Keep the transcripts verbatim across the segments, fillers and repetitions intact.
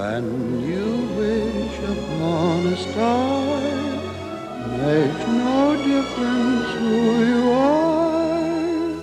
When you wish upon a star, makes no difference who you are.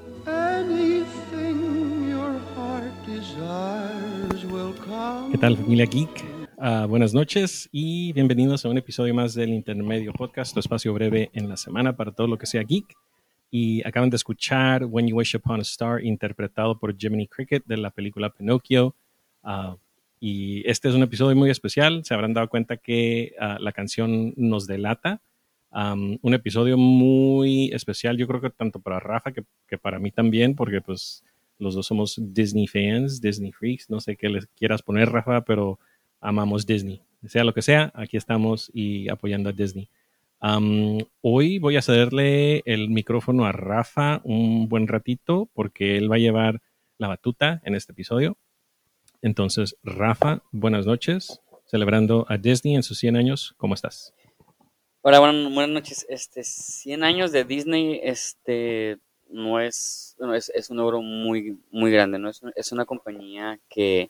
Anything your heart desires will come. ¿Qué tal, familia Geek? Uh, buenas noches y bienvenidos a un episodio más del Intermedio Podcast, tu espacio breve en la semana para todo lo que sea geek. Y acaban de escuchar When You Wish Upon a Star, interpretado por Jiminy Cricket de la película Pinocchio. Uh, y este es un episodio muy especial. Se habrán dado cuenta que uh, la canción nos delata. Um, un episodio muy especial, yo creo que tanto para Rafa que, que para mí también, porque pues los dos somos Disney fans, Disney freaks. No sé qué les quieras poner, Rafa, pero amamos Disney. Sea lo que sea, aquí estamos y apoyando a Disney. Um, hoy voy a cederle el micrófono a Rafa un buen ratito porque él va a llevar la batuta en este episodio. Entonces, Rafa, buenas noches. Celebrando a Disney en sus cien años. ¿Cómo estás? Hola, buenas, buenas noches. Este, cien años de Disney, este, no es, no, es, es un logro muy, muy grande, ¿no? Es, es una compañía que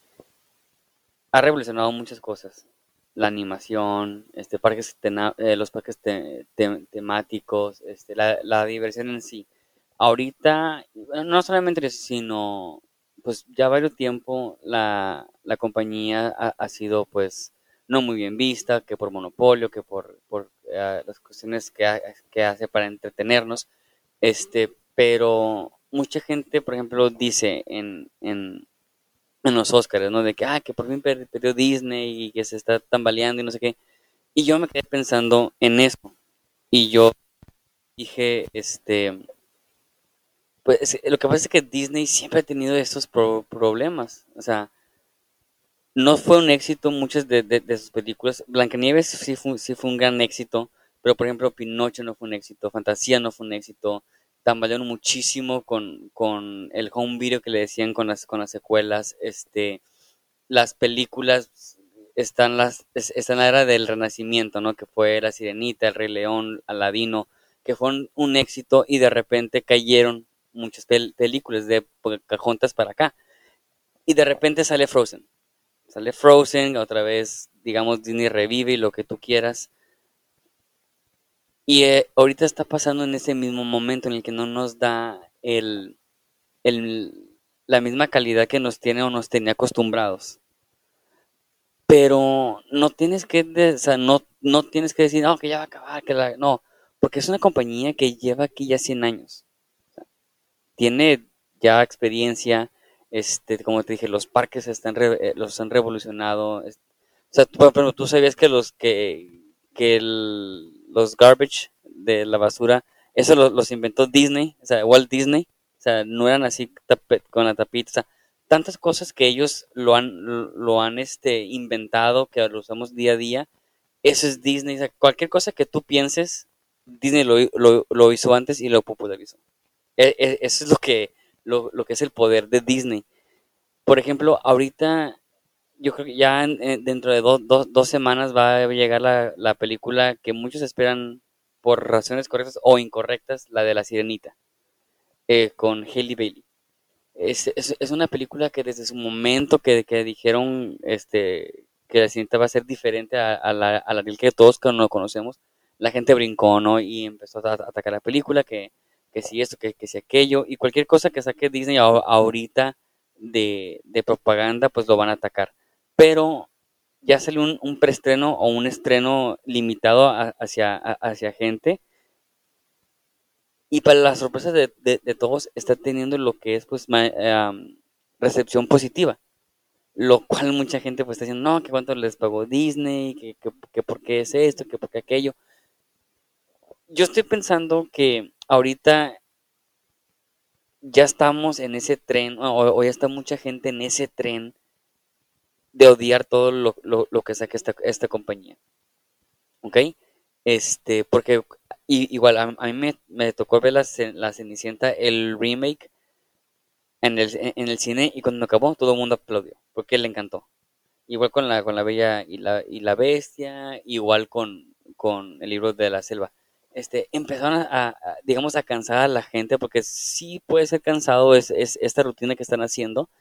ha revolucionado muchas cosas. La animación, este, parques tena- eh, los parques te- te- temáticos, este, la, la diversión en sí. Ahorita, bueno, no solamente eso, sino, pues ya varios tiempo la, la compañía ha, ha sido, pues, no muy bien vista, que por monopolio, que por, por eh, las cuestiones que, ha- que hace para entretenernos, este, pero mucha gente, por ejemplo, dice en, en, en los Oscars, ¿no? De que, ah, que por fin per- perdió Disney y que se está tambaleando y no sé qué. Y yo me quedé pensando en eso. Y yo dije, este, pues lo que pasa es que Disney siempre ha tenido estos pro- problemas. O sea, no fue un éxito muchas de, de, de sus películas. Blancanieves sí fue, sí fue un gran éxito, pero por ejemplo Pinocho no fue un éxito, Fantasía no fue un éxito. Tambalearon muchísimo con, con el home video que le decían con las, con las secuelas. Este, las películas están las es- está en la era del Renacimiento, ¿no? Que fue La Sirenita, El Rey León, Aladino, que fueron un éxito y de repente cayeron muchas pel- películas de Pocahontas para acá. Y de repente sale Frozen. Sale Frozen, otra vez, digamos, Disney revive y lo que tú quieras. Y eh, ahorita está pasando en ese mismo momento en el que no nos da el, el, la misma calidad que nos tiene o nos tenía acostumbrados. Pero no tienes que, de- o sea, no, no tienes que decir, no, que ya va a acabar, que la, no, porque es una compañía que lleva aquí ya cien años. Tiene ya experiencia, este, como te dije, los parques están re- eh, los han revolucionado. es- o sea, tú, pero tú sabías que los que, que el- los garbage de la basura, eso lo- los inventó Disney, o sea, Walt Disney, o sea, no eran así tape- con la tapita, o sea, tantas cosas que ellos lo han, lo han este, inventado, que lo usamos día a día, eso es Disney, o sea, cualquier cosa que tú pienses, Disney lo, lo, lo hizo antes y lo popularizó. E- e- Eso es lo que, lo, lo que es el poder de Disney. Por ejemplo, ahorita yo creo que ya en- en- dentro de do- do- dos semanas va a llegar la, la película que muchos esperan por razones correctas o incorrectas, la de La Sirenita, eh, con Hailey Bailey. Es, es, es una película que desde su momento que, que dijeron este, que La Sirenita va a ser diferente a, a la, a la Ariel que todos no conocemos, la gente brincó, ¿no? Y empezó a, a atacar la película, que, que si esto, que, que si aquello, y cualquier cosa que saque Disney a- ahorita de, de propaganda, pues lo van a atacar. Pero ya salió un, un preestreno o un estreno limitado a- hacia, a- hacia gente, y para la sorpresa de, de- de todos está teniendo lo que es pues ma- em, recepción positiva, lo cual mucha gente pues está diciendo, no, que cuánto les pagó Disney, que, que, que por qué es esto, que por qué aquello. Yo estoy pensando que ahorita ya estamos en ese tren, o, o ya está mucha gente en ese tren de odiar todo lo, lo, lo que saque esta, esta compañía, ¿ok? Este, porque y- igual a, a mí me, me tocó ver la, Ce- la Cenicienta, el remake en el, en el cine, y cuando acabó todo el mundo aplaudió porque le encantó. Igual con la con la Bella y la y la Bestia, igual con, con el libro de la selva. Este, empezaron a, a- a, digamos, a cansar a la gente porque sí puede ser cansado es, es esta rutina que están haciendo,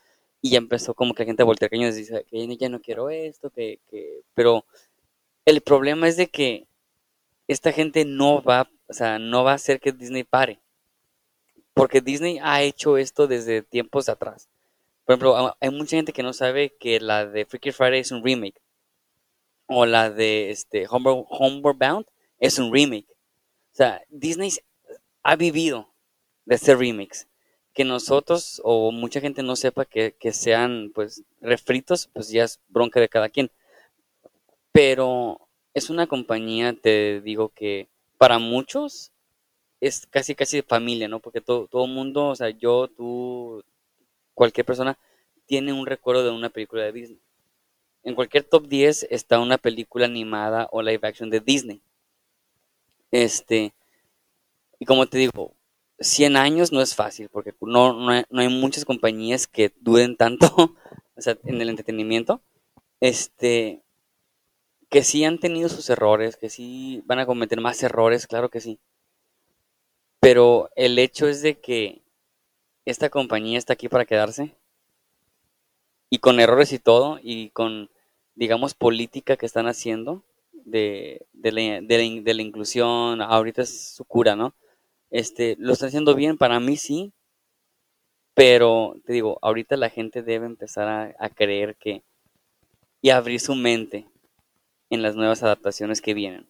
y ya empezó como que la gente a voltear cañones y dice que ya no quiero esto, que, que, pero el problema es de que esta gente no va, o sea, no va a hacer que Disney pare, porque Disney ha hecho esto desde tiempos atrás. Por ejemplo, ha- hay mucha gente que no sabe que la de Freaky Friday es un remake, o la de este Homeward, Homeward Bound es un remake. O sea, Disney ha vivido de hacer remakes. Que nosotros o mucha gente no sepa que, que sean pues refritos, pues ya es bronca de cada quien. Pero es una compañía, te digo que para muchos es casi casi de familia, ¿no? Porque todo, todo mundo, o sea, yo, tú, cualquier persona tiene un recuerdo de una película de Disney. En cualquier top diez está una película animada o live action de Disney. Este, y como te digo, cien años no es fácil, porque no, no, hay, no hay muchas compañías que duren tanto, o sea, en el entretenimiento. Este, que sí han tenido sus errores, que sí van a cometer más errores, claro que sí. Pero el hecho es de que esta compañía está aquí para quedarse y con errores y todo, y con, digamos, política que están haciendo de, de, la, de, la, de la inclusión, ahorita es su cura, ¿no? Este, lo están haciendo bien, para mí sí, pero te digo, ahorita la gente debe empezar a, a creer que y abrir su mente en las nuevas adaptaciones que vienen.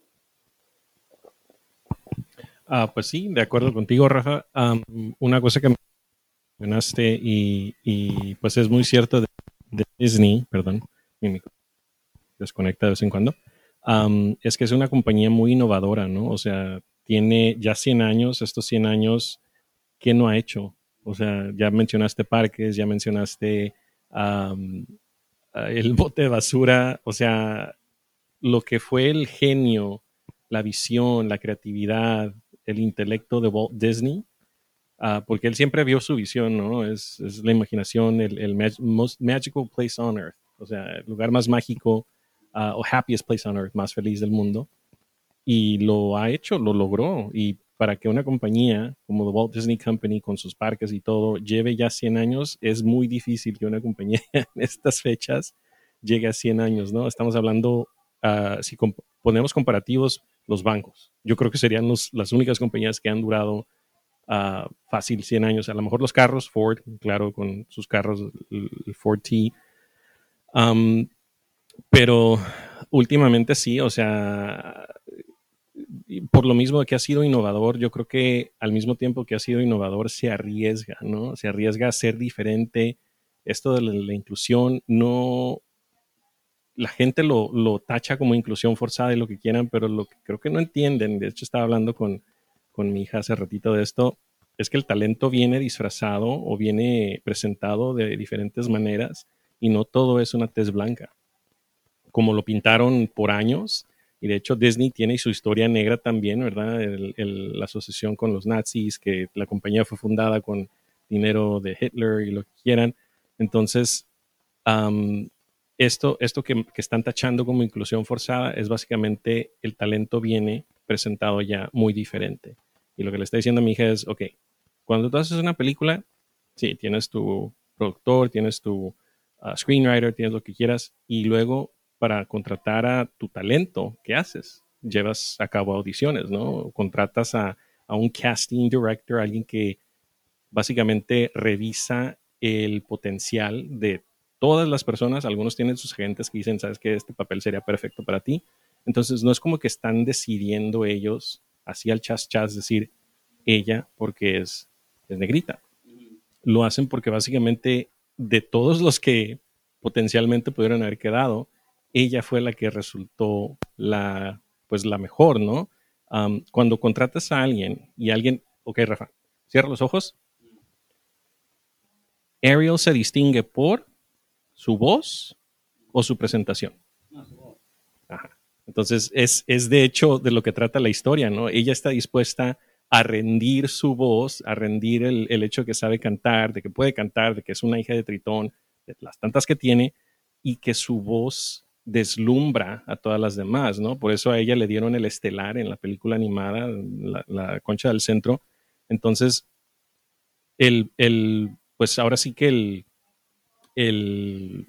Ah, pues sí, de acuerdo contigo, Rafa. Um, una cosa que mencionaste y, y, pues es muy cierto de, de Disney, perdón, mi micro desconecta de vez en cuando, um, es que es una compañía muy innovadora, ¿no? O sea, tiene ya cien años, estos cien años, ¿qué no ha hecho? O sea, ya mencionaste parques, ya mencionaste um, el bote de basura, o sea, lo que fue el genio, la visión, la creatividad, el intelecto de Walt Disney, uh, porque él siempre vio su visión, ¿no? Es, es la imaginación, el, el mag most magical place on earth, o sea, el lugar más mágico uh, o happiest place on earth, más feliz del mundo. Y lo ha hecho, lo logró. Y para que una compañía como The Walt Disney Company, con sus parques y todo, lleve ya cien años, es muy difícil que una compañía en estas fechas llegue a cien años, ¿no? Estamos hablando, uh, si comp ponemos comparativos, los bancos. Yo creo que serían los, las únicas compañías que han durado uh, fácil cien años. A lo mejor los carros, Ford, claro, con sus carros, el, el Ford T. Um, pero últimamente sí, o sea, por lo mismo que ha sido innovador, yo creo que al mismo tiempo que ha sido innovador, se arriesga, ¿no? Se arriesga a ser diferente. Esto de la, la inclusión, no, la gente lo, lo, tacha como inclusión forzada y lo que quieran, pero lo que creo que no entienden, de hecho estaba hablando con, con mi hija hace ratito de esto, es que el talento viene disfrazado o viene presentado de diferentes maneras y no todo es una tez blanca, como lo pintaron por años. Y de hecho Disney tiene su historia negra también, ¿verdad? El, el, la asociación con los nazis, que la compañía fue fundada con dinero de Hitler y lo que quieran. Entonces, um, esto, esto que, que, están tachando como inclusión forzada es básicamente el talento viene presentado ya muy diferente. Y lo que le está diciendo a mi hija es, ok, cuando tú haces una película, sí, tienes tu productor, tienes tu uh, screenwriter, tienes lo que quieras, y luego para contratar a tu talento, ¿qué haces? Llevas a cabo audiciones, ¿no? Contratas a, a un casting director, alguien que básicamente revisa el potencial de todas las personas. Algunos tienen sus agentes que dicen, sabes que este papel sería perfecto para ti. Entonces no es como que están decidiendo ellos así al chas chas decir ella porque es, es negrita. Lo hacen porque básicamente de todos los que potencialmente pudieron haber quedado, ella fue la que resultó la, pues la mejor, ¿no? Um, cuando contratas a alguien y alguien, ok, Rafa, cierra los ojos. Ariel se distingue por su voz o su presentación. Ajá. Entonces, es, es de hecho de lo que trata la historia, ¿no? Ella está dispuesta a rendir su voz, a rendir el, el hecho de que sabe cantar, de que puede cantar, de que es una hija de Tritón, de las tantas que tiene, y que su voz deslumbra a todas las demás, ¿no? Por eso a ella le dieron el estelar en la película animada, la, la Concha del Centro. Entonces, el, el, pues ahora sí que el, el,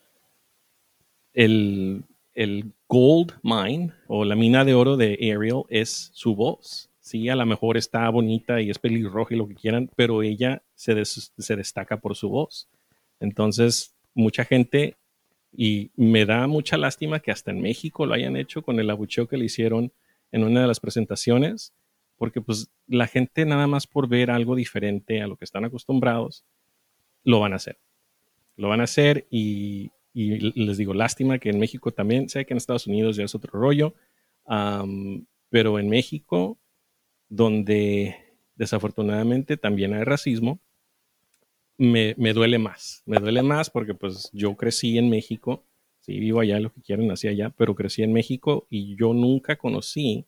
el, el gold mine o la mina de oro de Ariel es su voz. Sí, a lo mejor está bonita y es pelirroja y lo que quieran, pero ella se, des, se destaca por su voz. Entonces, mucha gente, y me da mucha lástima que hasta en México lo hayan hecho con el abucheo que le hicieron en una de las presentaciones, porque pues la gente nada más por ver algo diferente a lo que están acostumbrados, lo van a hacer. Lo van a hacer y, y les digo, lástima que en México también, sé que en Estados Unidos ya es otro rollo, um, pero en México, donde desafortunadamente también hay racismo, me, me duele más. Me duele más porque pues yo crecí en México, sí, vivo allá, lo que quieran, nací allá, pero crecí en México y yo nunca conocí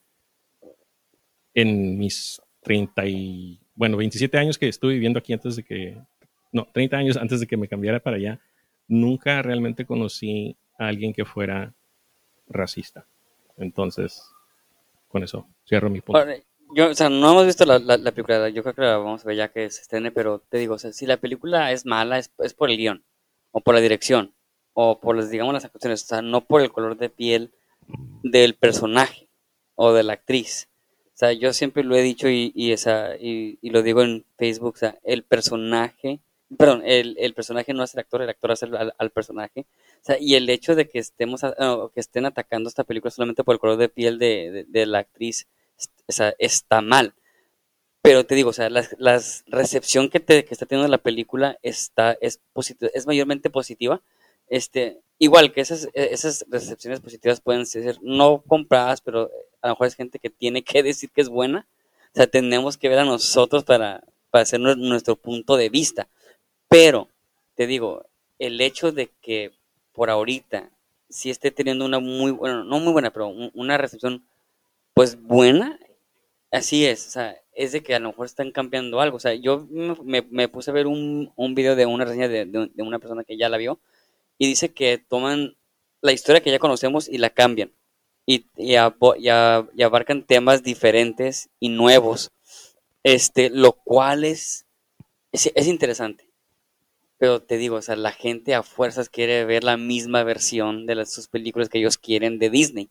en mis treinta y, bueno, veintisiete años que estuve viviendo aquí antes de que, no, treinta años antes de que me cambiara para allá, nunca realmente conocí a alguien que fuera racista. Entonces, con eso cierro mi punto. Ahora, yo, o sea, no hemos visto la, la, la película, yo creo que la vamos a ver ya que se estrene, pero te digo, o sea, si la película es mala, es, es por el guión, o por la dirección, o por, las, digamos, las actuaciones, o sea, no por el color de piel del personaje o de la actriz. O sea, yo siempre lo he dicho y, y, esa, y, y lo digo en Facebook, o sea, el personaje, perdón, el, el personaje no es el actor, el actor hace al, al personaje. O sea, y el hecho de que estemos, a- no, que estén atacando esta película solamente por el color de piel de, de, de la actriz, o sea, está mal. Pero te digo, o sea, la, la recepción que, te, que está teniendo la película está, es, posit- es mayormente positiva. Este, igual que esas, esas recepciones positivas pueden ser no compradas, pero a lo mejor es gente que tiene que decir que es buena. O sea, tenemos que ver a nosotros para, para hacer nue- nuestro punto de vista. Pero, te digo, el hecho de que por ahorita sí esté teniendo una muy buena, no muy buena, pero un- una recepción pues buena, así es, o sea, es de que a lo mejor están cambiando algo. O sea, yo me, me- me puse a ver un, un video de una reseña de, de- de una persona que ya la vio y dice que toman la historia que ya conocemos y la cambian y, y, abo- y a- y abarcan temas diferentes y nuevos, este, lo cual es, es, es interesante. Pero te digo, o sea, la gente a fuerzas quiere ver la misma versión de las, sus películas que ellos quieren de Disney.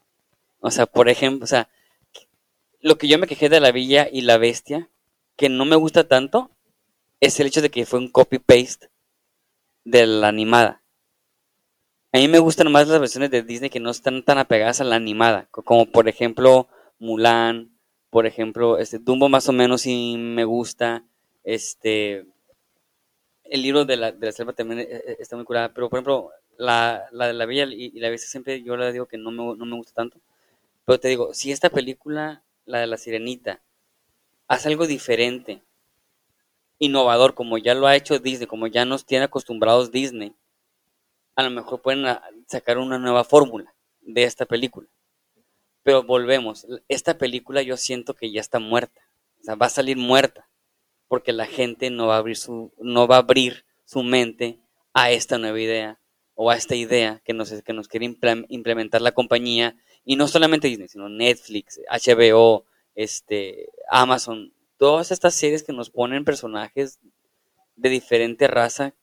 O sea, por ejemplo, o sea, lo que yo me quejé de La Bella y la Bestia, que no me gusta tanto, es el hecho de que fue un copy-paste de la animada. A mí me gustan más las versiones de Disney que no están tan apegadas a la animada, co- como por ejemplo Mulan, por ejemplo, este Dumbo más o menos sí me gusta, este, el libro de la, de la selva también eh, eh, está muy curada, pero por ejemplo, la, la de La Bella y, y la Bestia siempre yo le digo que no me, no me gusta tanto, pero te digo, si esta película, la de la Sirenita, hace algo diferente, innovador, como ya lo ha hecho Disney, como ya nos tiene acostumbrados Disney, a lo mejor pueden a- sacar una nueva fórmula de esta película. Pero volvemos, esta película yo siento que ya está muerta, o sea, va a salir muerta, porque la gente no va a abrir su, no va a abrir su mente a esta nueva idea o a esta idea que nos, que nos quiere implem- implementar la compañía, y no solamente Disney, sino Netflix, H B O, este, Amazon, todas estas series que nos ponen personajes de diferente raza,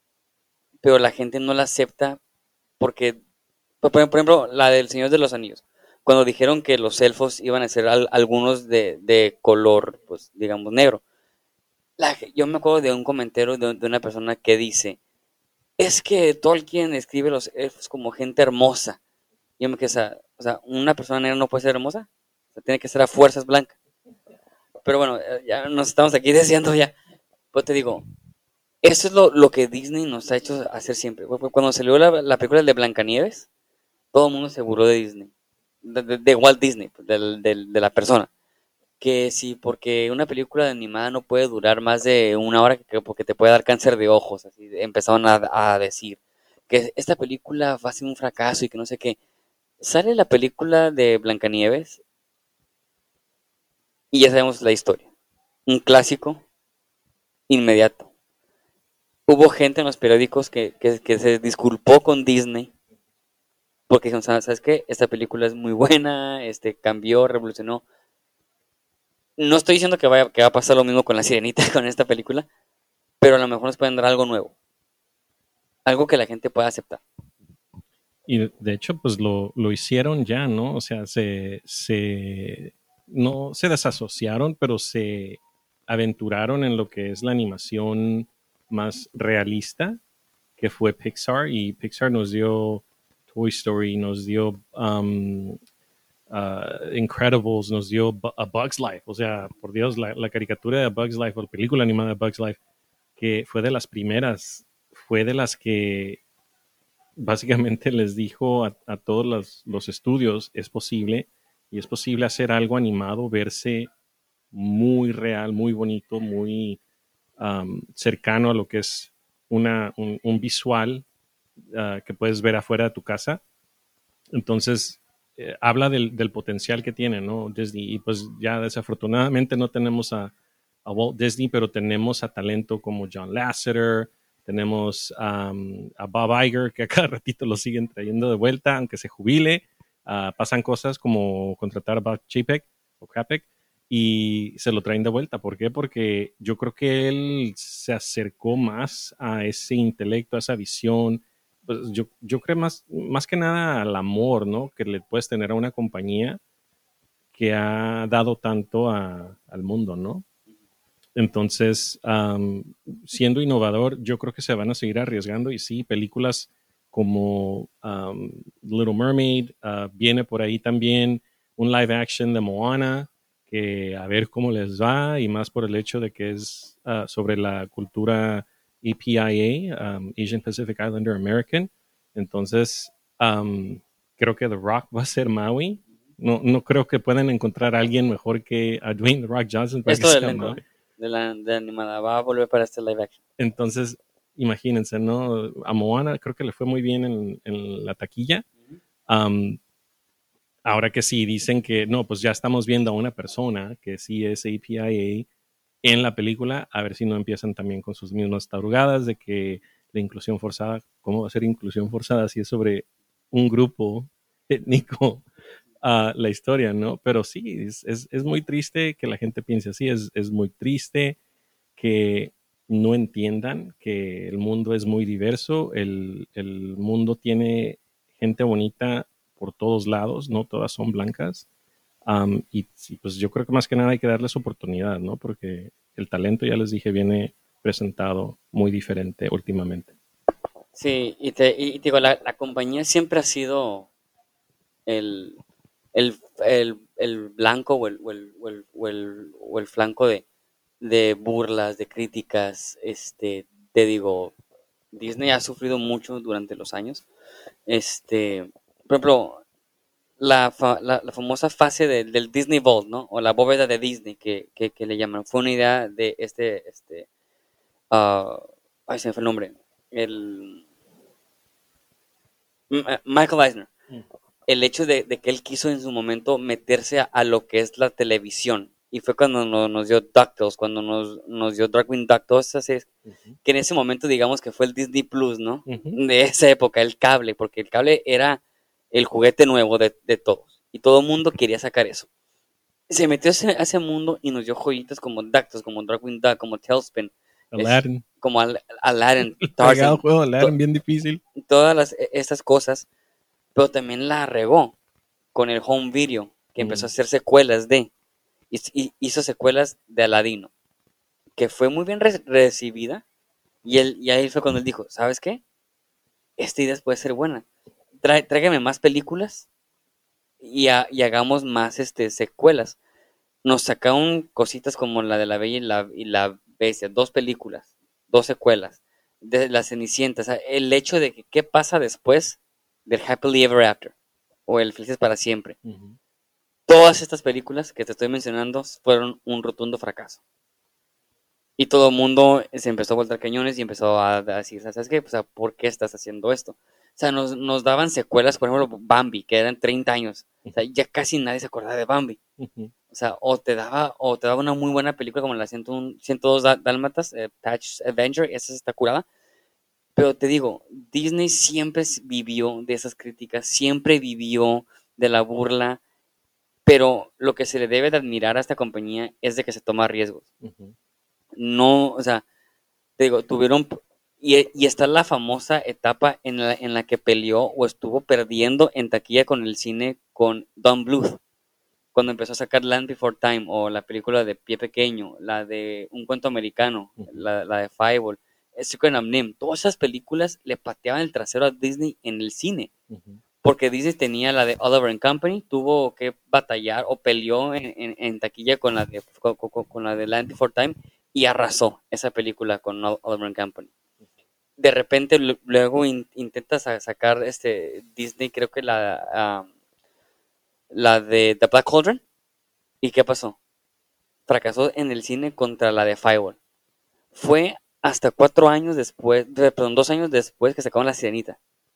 pero la gente no la acepta porque, por, por ejemplo, la del Señor de los Anillos, cuando dijeron que los elfos iban a ser al- algunos de, de color, pues digamos, negro. La yo me acuerdo de un comentario de, de una persona que dice, es que Tolkien escribe los elfos como gente hermosa. Y yo me quedé, o sea, o sea, una persona negra no puede ser hermosa, o sea, tiene que ser a fuerzas blanca. Pero bueno, eh, ya nos estamos aquí diciendo ya. Pues te digo, eso es lo, lo que Disney nos ha hecho hacer siempre. Cuando salió la, la película de Blancanieves, todo el mundo se burló de Disney, de, de- de Walt Disney, pues, del- del- de la persona. Que sí, porque una película animada no puede durar más de una hora que- porque te puede dar cáncer de ojos. Así empezaron a, a decir que esta película va a ser un fracaso y que no sé qué. Sale la película de Blancanieves y ya sabemos la historia. Un clásico inmediato. Hubo gente en los periódicos que, que, que se disculpó con Disney porque dijeron, ¿sabes qué? Esta película es muy buena, este, cambió, revolucionó. No estoy diciendo que, vaya, que va a pasar lo mismo con La Sirenita, con esta película, pero a lo mejor nos pueden dar algo nuevo. algo que la gente pueda aceptar. Y de hecho, pues lo, lo hicieron ya, ¿no? O sea, se, se, no se desasociaron, pero se aventuraron en lo que es la animación más realista, que fue Pixar, y Pixar nos dio Toy Story, nos dio um, uh, Incredibles, nos dio Bu- A Bug's Life. O sea, por Dios, la, la caricatura de A Bug's Life, o la película animada de Bug's Life, que fue de las primeras, fue de las que básicamente les dijo a, a todos los, los estudios, es posible, y es posible hacer algo animado, verse muy real, muy bonito, muy um, cercano a lo que es una, un, un visual uh, que puedes ver afuera de tu casa. Entonces, eh, habla del, del potencial que tiene, ¿no? Disney. Y pues ya desafortunadamente no tenemos a, a Walt Disney, pero tenemos a talento como John Lasseter, tenemos um, a Bob Iger, que a cada ratito lo siguen trayendo de vuelta, aunque se jubile. Uh, pasan cosas como contratar a Bob Chapek o Chapek y se lo traen de vuelta. ¿Por qué? Porque yo creo que él se acercó más a ese intelecto, a esa visión. Pues yo, yo creo más, más que nada al amor, ¿no? Que le puedes tener a una compañía que ha dado tanto a, al mundo, ¿no? Entonces, um, siendo innovador, yo creo que se van a seguir arriesgando y sí, películas como um, Little Mermaid, uh, viene por ahí también un live action de Moana, que a ver cómo les va y más por el hecho de que es uh, sobre la cultura A P I A, um, Asian Pacific Islander American. Entonces, um, creo que The Rock va a ser Maui. No, no creo que puedan encontrar a alguien mejor que a Dwayne The Rock Johnson para que Esto del sea elenco Maui. de la, de la animada va a volver para este live action. Entonces, imagínense, ¿no? A Moana creo que le fue muy bien en, en la taquilla. Um, ahora que sí dicen que no, pues ya estamos viendo a una persona que sí es A P I A en la película, a ver si no empiezan también con sus mismas tarugadas de que la inclusión forzada, ¿cómo va a ser inclusión forzada si es sobre un grupo étnico? Uh, la historia, ¿no? Pero sí, es, es, es, muy triste que la gente piense así, es, es muy triste que no entiendan que el mundo es muy diverso, el, el mundo tiene gente bonita por todos lados, no todas son blancas. Um, y, y pues yo creo que más que nada hay que darles oportunidad, ¿no? Porque el talento, ya les dije, viene presentado muy diferente últimamente. Sí, y te, y te digo, la, la compañía siempre ha sido el, el, el, el blanco o el, o el, o el, o el, o el flanco de, de burlas, de críticas. Este, te digo, Disney ha sufrido mucho durante los años. Este, por ejemplo, la, fa- la, la famosa fase del del Disney Vault, ¿no? O la bóveda de Disney, que, que, que le llaman. Fue una idea de este, este, ah, ay, se me fue el nombre. El M- eh, Michael Eisner. El hecho de, de que él quiso en su momento meterse a, a lo que es la televisión. Y fue cuando no- nos dio DuckTales, cuando nos, nos dio Darkwing Duck, todas esas series, Uh-huh. que en ese momento digamos que fue el Disney Plus, ¿no? Uh-huh. De esa época, el cable, porque el cable era el juguete nuevo de, de todos. Y todo el mundo quería sacar eso. Se metió a ese, a ese mundo y nos dio joyitas como DuckTales, como Darkwing Duck, como Tailspin, es, Aladdin. como Al- Aladdin, El fregado Tarzan, juego de to- Aladdin bien difícil. todas las, e- estas cosas, pero también la regó con el home video, que empezó a Mm. hacer secuelas de, y, y hizo secuelas de Aladino, que fue muy bien re- recibida, y, él, y ahí fue cuando él dijo, ¿sabes qué? Esta idea puede ser buena, Trae, tráigame más películas y, ha- y hagamos más este, secuelas. Nos sacaron cositas como la de La Bella y la, y la Bestia, dos películas, dos secuelas, de La Cenicienta, o sea, el hecho de que qué pasa después del Happily Ever After, o el Felices para Siempre. Uh-huh. Todas estas películas que te estoy mencionando fueron un rotundo fracaso. Y todo el mundo se empezó a voltar cañones y empezó a decir, ¿sabes qué? O sea, ¿por qué estás haciendo esto? O sea, nos, nos daban secuelas, por ejemplo, Bambi, que eran treinta años. O sea, ya casi nadie se acordaba de Bambi. Uh-huh. O sea, o te daba, o te daba una muy buena película como la ciento uno, ciento dos Dá- Dálmatas, eh, Patch Avenger, esa está curada. Pero te digo, Disney siempre s- vivió de esas críticas, siempre vivió de la burla, pero lo que se le debe de admirar a esta compañía es de que se toma riesgos. Uh-huh. No, o sea, te digo, tuvieron, Y, y está la famosa etapa en la, en la que peleó o estuvo perdiendo en taquilla con el cine con Don Bluth, cuando empezó a sacar Land Before Time o la película de Pie Pequeño, la de Un Cuento Americano, Ujú. la, la de Fireball, Secret of Nim, todas esas películas le pateaban el trasero a Disney en el cine, Ujú. porque Disney tenía la de Oliver and Company, tuvo que batallar o peleó en, en, en taquilla con la, de, con, con, con la de Land Before Time y arrasó esa película con Oliver and Company. De repente l- luego in, intenta sa- sacar este Disney, creo que la, uh, la de The Black Cauldron. ¿Y qué pasó? Fracasó en el cine contra la de Fireball. Fue hasta cuatro años después, perdón, dos años después que sacaron La Sirenita.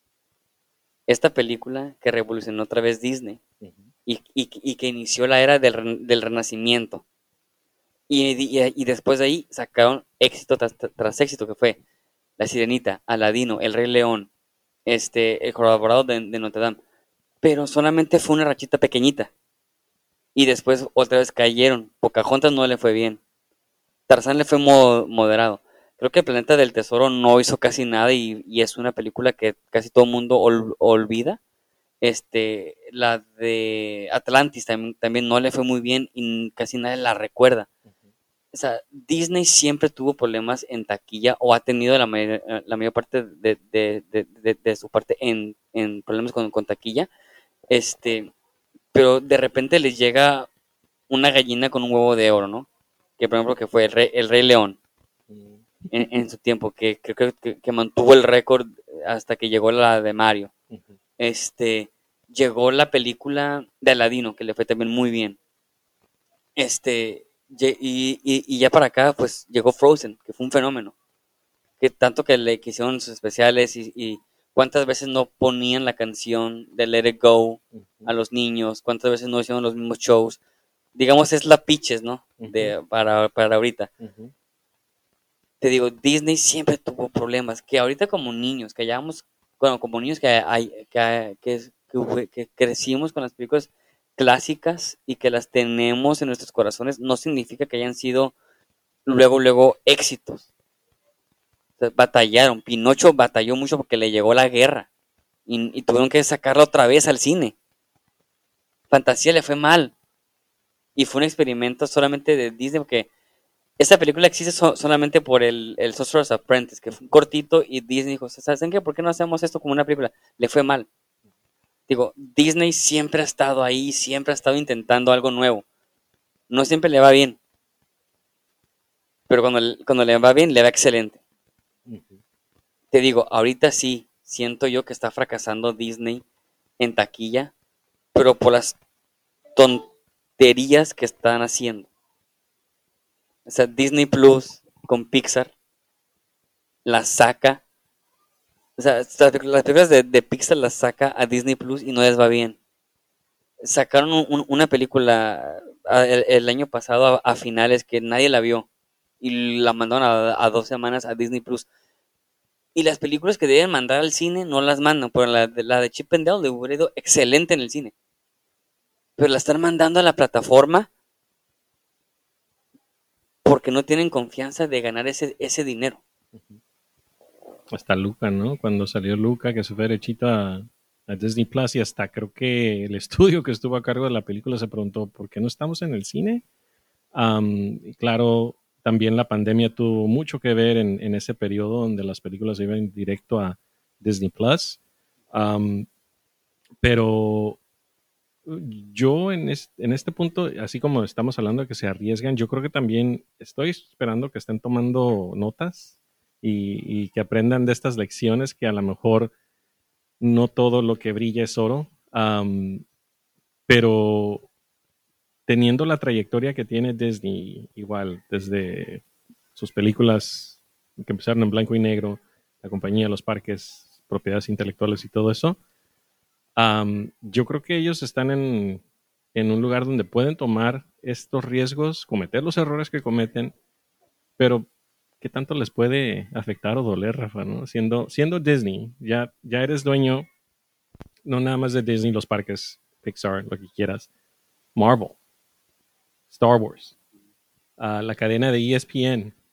Esta película que revolucionó otra vez Disney Ujú. y, y, y que inició la era del, del renacimiento. Y, y, y, después de ahí sacaron éxito tras, tras éxito, que fue La Sirenita, Aladino, El Rey León, este, El Jorobado de, de Notre Dame. Pero solamente fue una rachita pequeñita. Y después otra vez cayeron. Pocahontas no le fue bien. Tarzán le fue mo- moderado. Creo que el Planeta del Tesoro no hizo casi nada y, y es una película que casi todo el mundo ol- olvida. Este, la de Atlantis también, también no le fue muy bien y casi nadie la recuerda. O sea, Disney siempre tuvo problemas en taquilla o ha tenido la, mayor, la mayor parte de, de, de, de, de su parte en, en problemas con, con taquilla. Este, pero de repente les llega una gallina con un huevo de oro, ¿no? Que por ejemplo que fue el Rey, el Rey León Ujú. en, en su tiempo, que creo que, que, mantuvo el récord hasta que llegó la de Mario. Ujú. Este, llegó la película de Aladino, que le fue también muy bien. Este, y, y, y ya para acá, pues llegó Frozen, que fue un fenómeno. Que tanto que le hicieron sus especiales y, y cuántas veces no ponían la canción de Let It Go a Ujú. los niños, cuántas veces no hicieron los mismos shows. Digamos, es la pitches, ¿no? Ujú. De, para, para ahorita. Ujú. Te digo, Disney siempre tuvo problemas, que ahorita como niños, que hayamos, bueno, como niños que, hay, que, que, que, que crecimos con las películas clásicas y que las tenemos en nuestros corazones, no significa que hayan sido luego, luego éxitos. O sea, batallaron, Pinocho batalló mucho porque le llegó la guerra y, y tuvieron que sacarla otra vez al cine. Fantasía le fue mal y fue un experimento solamente de Disney porque esta película existe so- solamente por el, el Sorcerer's Apprentice, que fue un cortito y Disney dijo, ¿saben qué? ¿Por qué no hacemos esto como una película? Le fue mal. Digo, Disney siempre ha estado ahí, siempre ha estado intentando algo nuevo. No siempre le va bien, pero cuando, cuando le va bien, le va excelente. Ujú. Te digo, ahorita sí, siento yo que está fracasando Disney en taquilla, pero por las tonterías que están haciendo. O sea, Disney Plus con Pixar la saca. O sea, las películas de, de Pixar las saca a Disney Plus y no les va bien. Sacaron un- un- una película a- el, el año pasado a, a finales que nadie la vio y la mandaron a, a dos semanas a Disney Plus. Y las películas que deben mandar al cine no las mandan, pero la, de- la de Chip and Dale le hubiera ido excelente en el cine. Pero la están mandando a la plataforma porque no tienen confianza de ganar ese, ese dinero. Hasta Luca, ¿no? Cuando salió Luca, que se fue derechito a, a Disney Plus y hasta creo que el estudio que estuvo a cargo de la película se preguntó, ¿por qué no estamos en el cine? Am, y claro, también la pandemia tuvo mucho que ver en, en ese periodo donde las películas iban directo a Disney Plus. Am, pero yo en, es- en este punto, así como estamos hablando de que se arriesgan, yo creo que también estoy esperando que estén tomando notas y, y que aprendan de estas lecciones que a lo mejor no todo lo que brilla es oro, am, pero teniendo la trayectoria que tiene Disney, igual, desde sus películas que empezaron en blanco y negro, la compañía, los parques, propiedades intelectuales y todo eso, um, yo creo que ellos están en, en un lugar donde pueden tomar estos riesgos, cometer los errores que cometen, pero ¿qué tanto les puede afectar o doler, Rafa? ¿No? Siendo, siendo Disney, ya, ya eres dueño no nada más de Disney, los parques, Pixar, lo que quieras, Marvel, Star Wars, uh, la cadena de E S P N,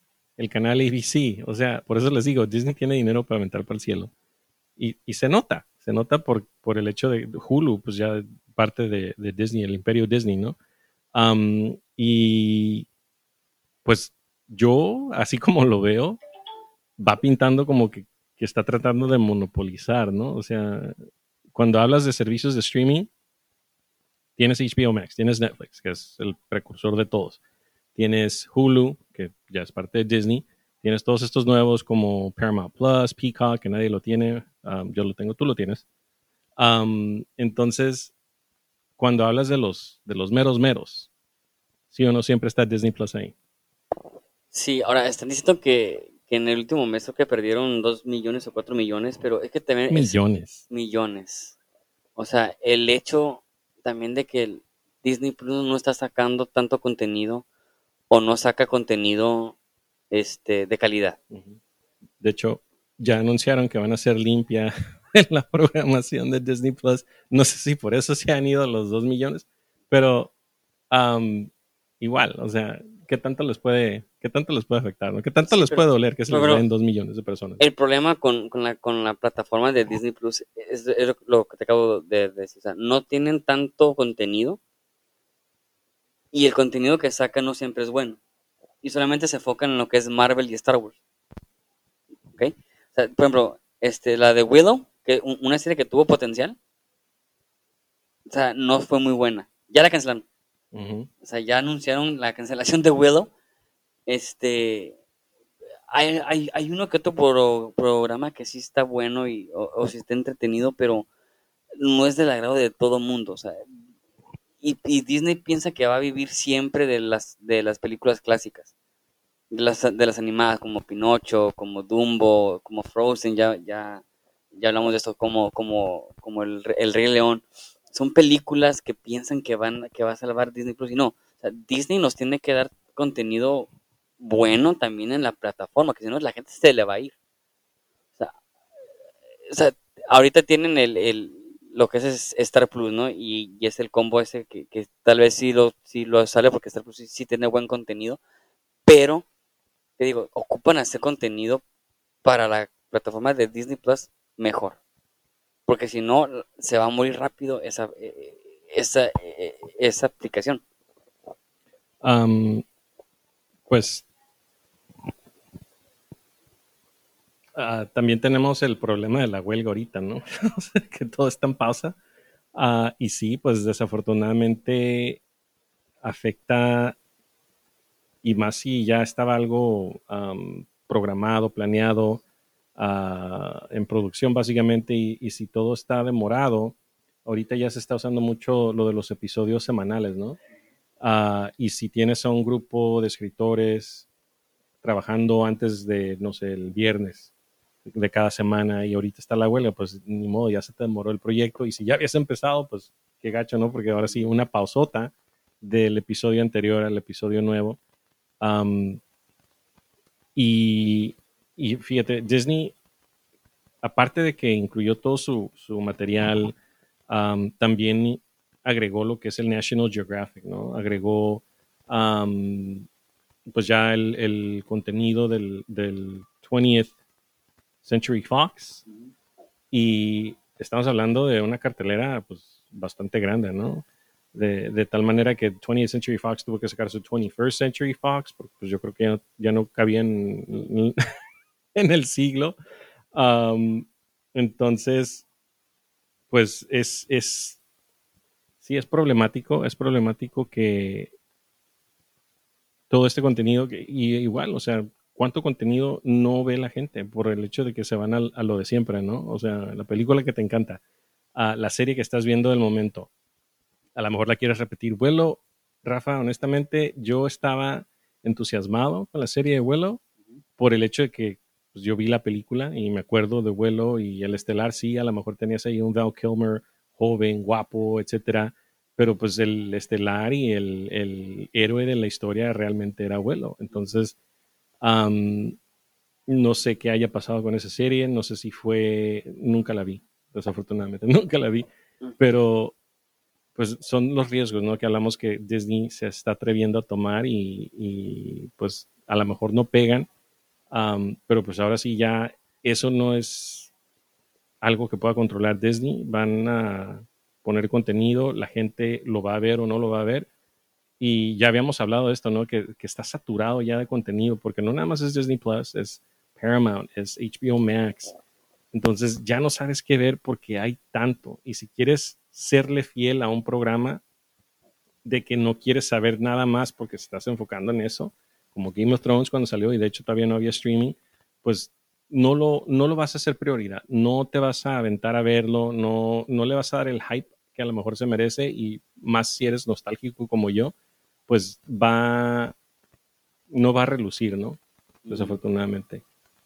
el canal A B C. O sea, por eso les digo, Disney tiene dinero para aventar para el cielo. Y, y se nota, se nota por, por el hecho de Hulu, pues ya parte de, de Disney, el imperio Disney, ¿no? Um, y pues yo, así como lo veo, va pintando como que, que está tratando de monopolizar, ¿no? O sea, cuando hablas de servicios de streaming, tienes H B O Max, tienes Netflix, que es el precursor de todos. Tienes Hulu, que ya es parte de Disney. Tienes todos estos nuevos como Paramount Plus, Peacock, que nadie lo tiene. Um, yo lo tengo, tú lo tienes. Um, entonces, cuando hablas de los, de los meros meros, sí o no siempre está Disney Plus ahí. Sí, ahora están diciendo que, que en el último mes creo que perdieron dos millones o cuatro millones, pero es que también es Millones. millones. O sea, el hecho también de que el Disney Plus no está sacando tanto contenido o no saca contenido este de calidad. De hecho, ya anunciaron que van a ser limpia en la programación de Disney Plus. No sé si por eso se han ido los dos millones, pero um, igual, o sea, ¿qué tanto les puede, qué tanto les puede afectar? ¿No? ¿Qué tanto Sí, les pero, puede doler que se pero, les pero den dos millones de personas? el problema con, con la con la plataforma de Disney Plus es, es lo que te acabo de decir. O sea, no tienen tanto contenido y el contenido que sacan no siempre es bueno. Y solamente se enfocan en lo que es Marvel y Star Wars. ¿Ok? O sea, por ejemplo, este, la de Willow, que un- una serie que tuvo potencial, o sea, no fue muy buena. Ya la cancelaron. Uh-huh. O sea, ya anunciaron la cancelación de Willow. Este, hay, hay, hay uno que otro pro- programa que sí está bueno y, o, o sí está entretenido, pero no es del agrado de todo mundo. O sea, y, y Disney piensa que va a vivir siempre de las, de las películas clásicas. De las, de las animadas como Pinocho, como Dumbo, como Frozen, ya, ya, ya hablamos de esto, como, como, como el, el Rey León. Son películas que piensan que van, que va a salvar Disney Plus y no. O sea, Disney nos tiene que dar contenido bueno también en la plataforma, que si no la gente se le va a ir. O sea, o sea ahorita tienen el, el, lo que es Star Plus, ¿no? Y, y es el combo ese que, que tal vez sí lo, sí lo sale porque Star Plus sí, sí tiene buen contenido, pero te digo, ocupan hacer contenido para la plataforma de Disney Plus mejor. Porque si no, se va a morir rápido esa, eh, esa, eh, esa aplicación. Um, pues uh, también tenemos el problema de la huelga ahorita, ¿no? Que todo está en pausa. Uh, y sí, pues desafortunadamente afecta, y más si ya estaba algo um, programado, planeado, uh, en producción básicamente, y, y si todo está demorado, ahorita ya se está usando mucho lo de los episodios semanales, ¿no? Uh, y si tienes a un grupo de escritores trabajando antes de, no sé, el viernes de cada semana y ahorita está la huelga, pues ni modo, ya se te demoró el proyecto. Y si ya habías empezado, pues qué gacho, ¿no? Porque ahora sí, una pausota del episodio anterior al episodio nuevo. Um, y, y fíjate, Disney, aparte de que incluyó todo su, su material, um, también agregó lo que es el National Geographic, ¿no? Agregó um, pues ya el, el contenido del, del twentieth Century Fox, y estamos hablando de una cartelera pues bastante grande, ¿no? De, de tal manera que twentieth Century Fox tuvo que sacar su twenty-first Century Fox, porque pues yo creo que ya no, ya no cabía en, en el siglo. Um, entonces, pues es, es, sí es problemático, es problemático que todo este contenido, que, y igual, o sea, ¿cuánto contenido no ve la gente por el hecho de que se van a, a lo de siempre, ¿no? O sea, la película que te encanta, a la serie que estás viendo del momento, a lo mejor la quieres repetir. Vuelo, Rafa, honestamente, yo estaba entusiasmado con la serie de Vuelo por el hecho de que pues, yo vi la película y me acuerdo de Vuelo y el estelar, sí, a lo mejor tenías ahí un Val Kilmer joven, guapo, etcétera, pero pues el estelar y el, el héroe de la historia realmente era Vuelo. Entonces, um, no sé qué haya pasado con esa serie, no sé si fue, nunca la vi, desafortunadamente, nunca la vi, pero pues son los riesgos, ¿no? Que hablamos que Disney se está atreviendo a tomar y, y pues a lo mejor no pegan, Um, pero pues ahora sí ya eso no es algo que pueda controlar Disney. Van a poner contenido, la gente lo va a ver o no lo va a ver. Y ya habíamos hablado de esto, ¿no? Que, que está saturado ya de contenido, porque no nada más es Disney Plus, es Paramount, es H B O Max. Entonces ya no sabes qué ver porque hay tanto. Y si quieres serle fiel a un programa de que no quieres saber nada más porque estás enfocando en eso, como Game of Thrones cuando salió y de hecho todavía no había streaming, pues no lo, no lo vas a hacer prioridad. No te vas a aventar a verlo, no, no le vas a dar el hype que a lo mejor se merece y más si eres nostálgico como yo, pues va, no va a relucir, ¿no? Desafortunadamente.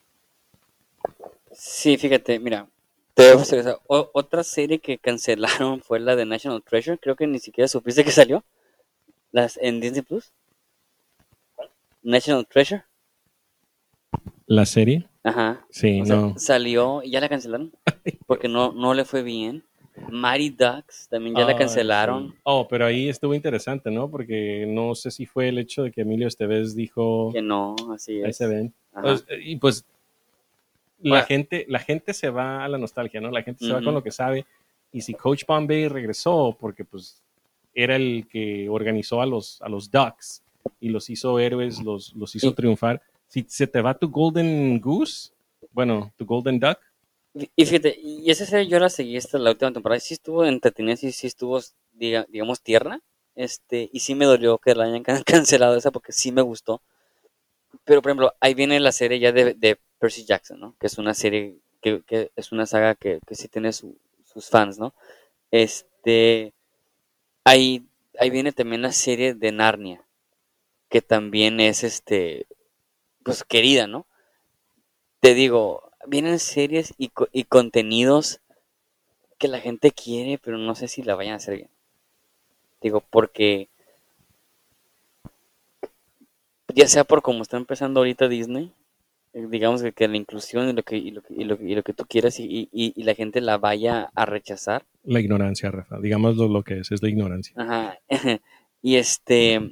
Sí, fíjate, mira, te voy a decir, o sea, o- otra serie que cancelaron fue la de National Treasure. Creo que ni siquiera supiste que salió las en Disney Plus. National Treasure. ¿La serie? Ajá. Sí, O sea, no. salió y ya la cancelaron porque no, no le fue bien. Mighty Ducks también ya la Ay, cancelaron. sí. Oh, pero ahí estuvo interesante, ¿no? Porque no sé si fue el hecho de que Emilio Estevez dijo, Que no, así ahí se es. ven. Ajá. Pues, y pues la Bueno, gente, la gente se va a la nostalgia, ¿no? La gente se va con ujú. lo que sabe. Y si Coach Bombay regresó, porque pues era el que organizó a los, a los Ducks y los hizo héroes, los, los hizo Y, triunfar. Si se te va tu Golden Goose, bueno, tu Golden Duck, y fíjate, y esa serie yo la seguí esta la última temporada. Sí estuvo entretenida, sí, sí estuvo, diga- digamos, tierna. Este, y sí me dolió que la hayan can- cancelado esa porque sí me gustó. Pero, por ejemplo, ahí viene la serie ya de, de Percy Jackson, ¿no? Que es una serie, que, que es una saga que, que sí tiene su- sus fans, ¿no? Este, ahí, ahí viene también la serie de Narnia, que también es, este, pues querida, ¿no? Te digo, vienen series y, co- y contenidos que la gente quiere, pero no sé si la vayan a hacer bien. Digo, porque ya sea por cómo está empezando ahorita Disney, eh, digamos que, que la inclusión y lo que, y lo que, y lo que, y lo que tú quieras y, y, y la gente la vaya a rechazar. la ignorancia, Rafa. Digámoslo lo que es, es la ignorancia. Ajá. Y este,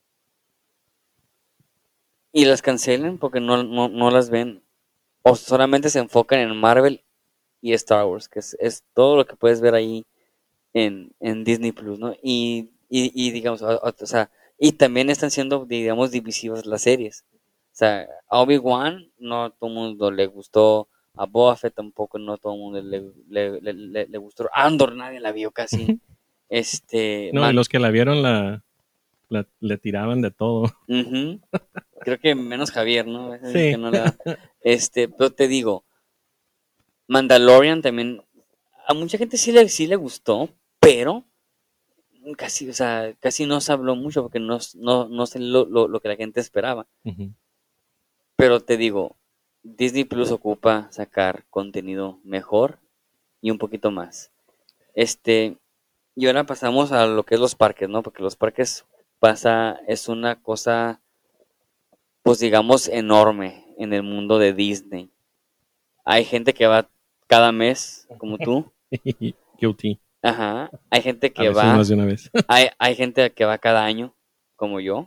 y las cancelen porque no, no, no las ven. O solamente se enfocan en Marvel y Star Wars, que es, es todo lo que puedes ver ahí en, en Disney Plus, ¿no? Y, y, y digamos, o, o sea, y también están siendo, digamos, divisivas las series. O sea, a Obi-Wan no todo el mundo le gustó, a Boba Fett tampoco no todo el mundo le, le, le, le- le gustó, Andor nadie la vio casi. Este, No, y Man, los que la vieron la, la le tiraban de todo. ujú, creo que menos Javier, ¿no? Ese es el que Sí. no le da. Este, pero te digo, Mandalorian también, a mucha gente sí le, sí le gustó, pero casi, o sea, casi no se habló mucho porque no, no, no sé lo, lo, lo que la gente esperaba. Ujú. Pero te digo, Disney Plus ocupa sacar contenido mejor y un poquito más. Este, y ahora pasamos a lo que es los parques, ¿no? Porque los parques pasa, es una cosa, pues digamos, enorme en el mundo de Disney. Hay gente que va cada mes, como tú. Guilty. Ajá. Hay gente A que veces más va, de una vez. hay, hay gente que va cada año, como yo.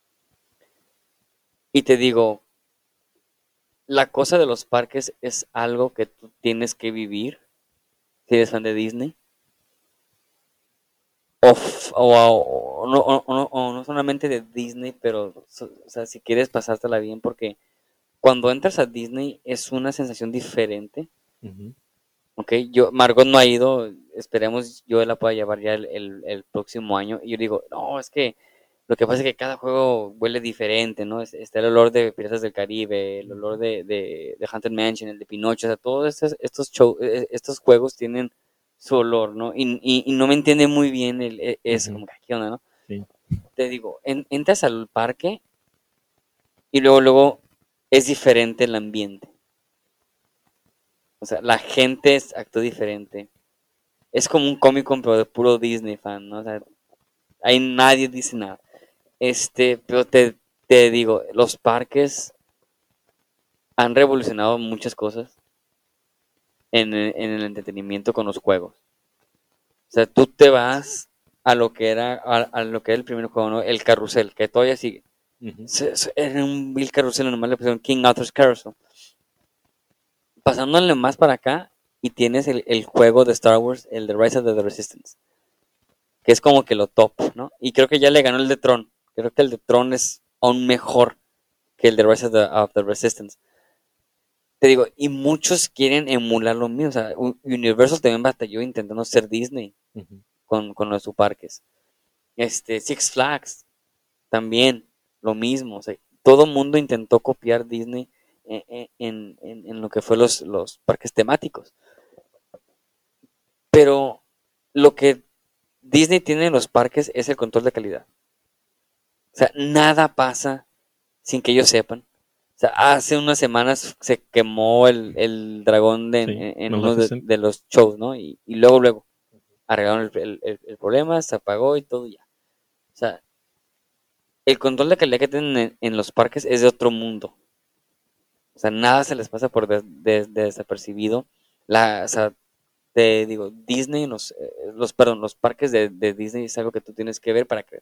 Y te digo, la cosa de los parques es algo que tú tienes que vivir si eres fan de Disney. O, f- o, o no, o- o no- o no solamente de Disney, pero so- o sea, si quieres pasártela bien, porque cuando entras a Disney es una sensación diferente. Ujú. Ok, yo, Margot no ha ido, esperemos yo la pueda llevar ya el, el- el próximo año. Y yo digo, no, es que lo que pasa es que cada juego huele diferente, ¿no? Es- Está el olor de Piratas del Caribe, el olor de, de, de Haunted Mansion, el de Pinocho, o sea, todos estos, estos, show, eh, estos juegos tienen su olor, ¿no? Y, y, y no me entiende muy bien el, e- eso, Ujú. como que, ¿qué onda, no? Sí. Te digo, en- entras al parque y luego, luego es diferente el ambiente. O sea, la gente es- actúa diferente. Es como un cómic pero de puro Disney fan, ¿no? O sea, ahí nadie dice nada. Este, pero te, te digo, los parques han revolucionado muchas cosas en el, en el entretenimiento con los juegos. O sea, tú te vas a lo que era, a, a lo que era el primer juego, ¿no? El carrusel, que todavía sigue. Ujú. Se- se- Era un Bill Carrusel, nomás le pusieron King Arthur's Carousel. Pasándole más para acá, y tienes el, el juego de Star Wars, el de Rise of the Resistance, que es como que lo top, ¿no? Y creo que ya le ganó el de Tron. Creo que el de Tron es aún mejor que el de Rise of the, of the Resistance. Te digo, y muchos quieren emular lo mismo. O sea, U- Universal también batalló intentando ser Disney Ujú. con, con los sus parques. Este, Six Flags también, lo mismo. O sea, todo mundo intentó copiar Disney en, en, en, en lo que fue los, los parques temáticos. Pero lo que Disney tiene en los parques es el control de calidad. O sea, nada pasa sin que ellos sepan. O sea, hace unas semanas se quemó el, el dragón de- en, Sí, en uno de, Maleficent. de los shows, ¿no? Y, y luego, luego, arreglaron el, el- el- el problema, se apagó y todo ya. O sea, el control de calidad que tienen en, en los parques es de otro mundo. O sea, nada se les pasa por des- des- desapercibido. La, o sea, te digo, Disney, los, eh, los, perdón, los parques de, de Disney es algo que tú tienes que ver para creer.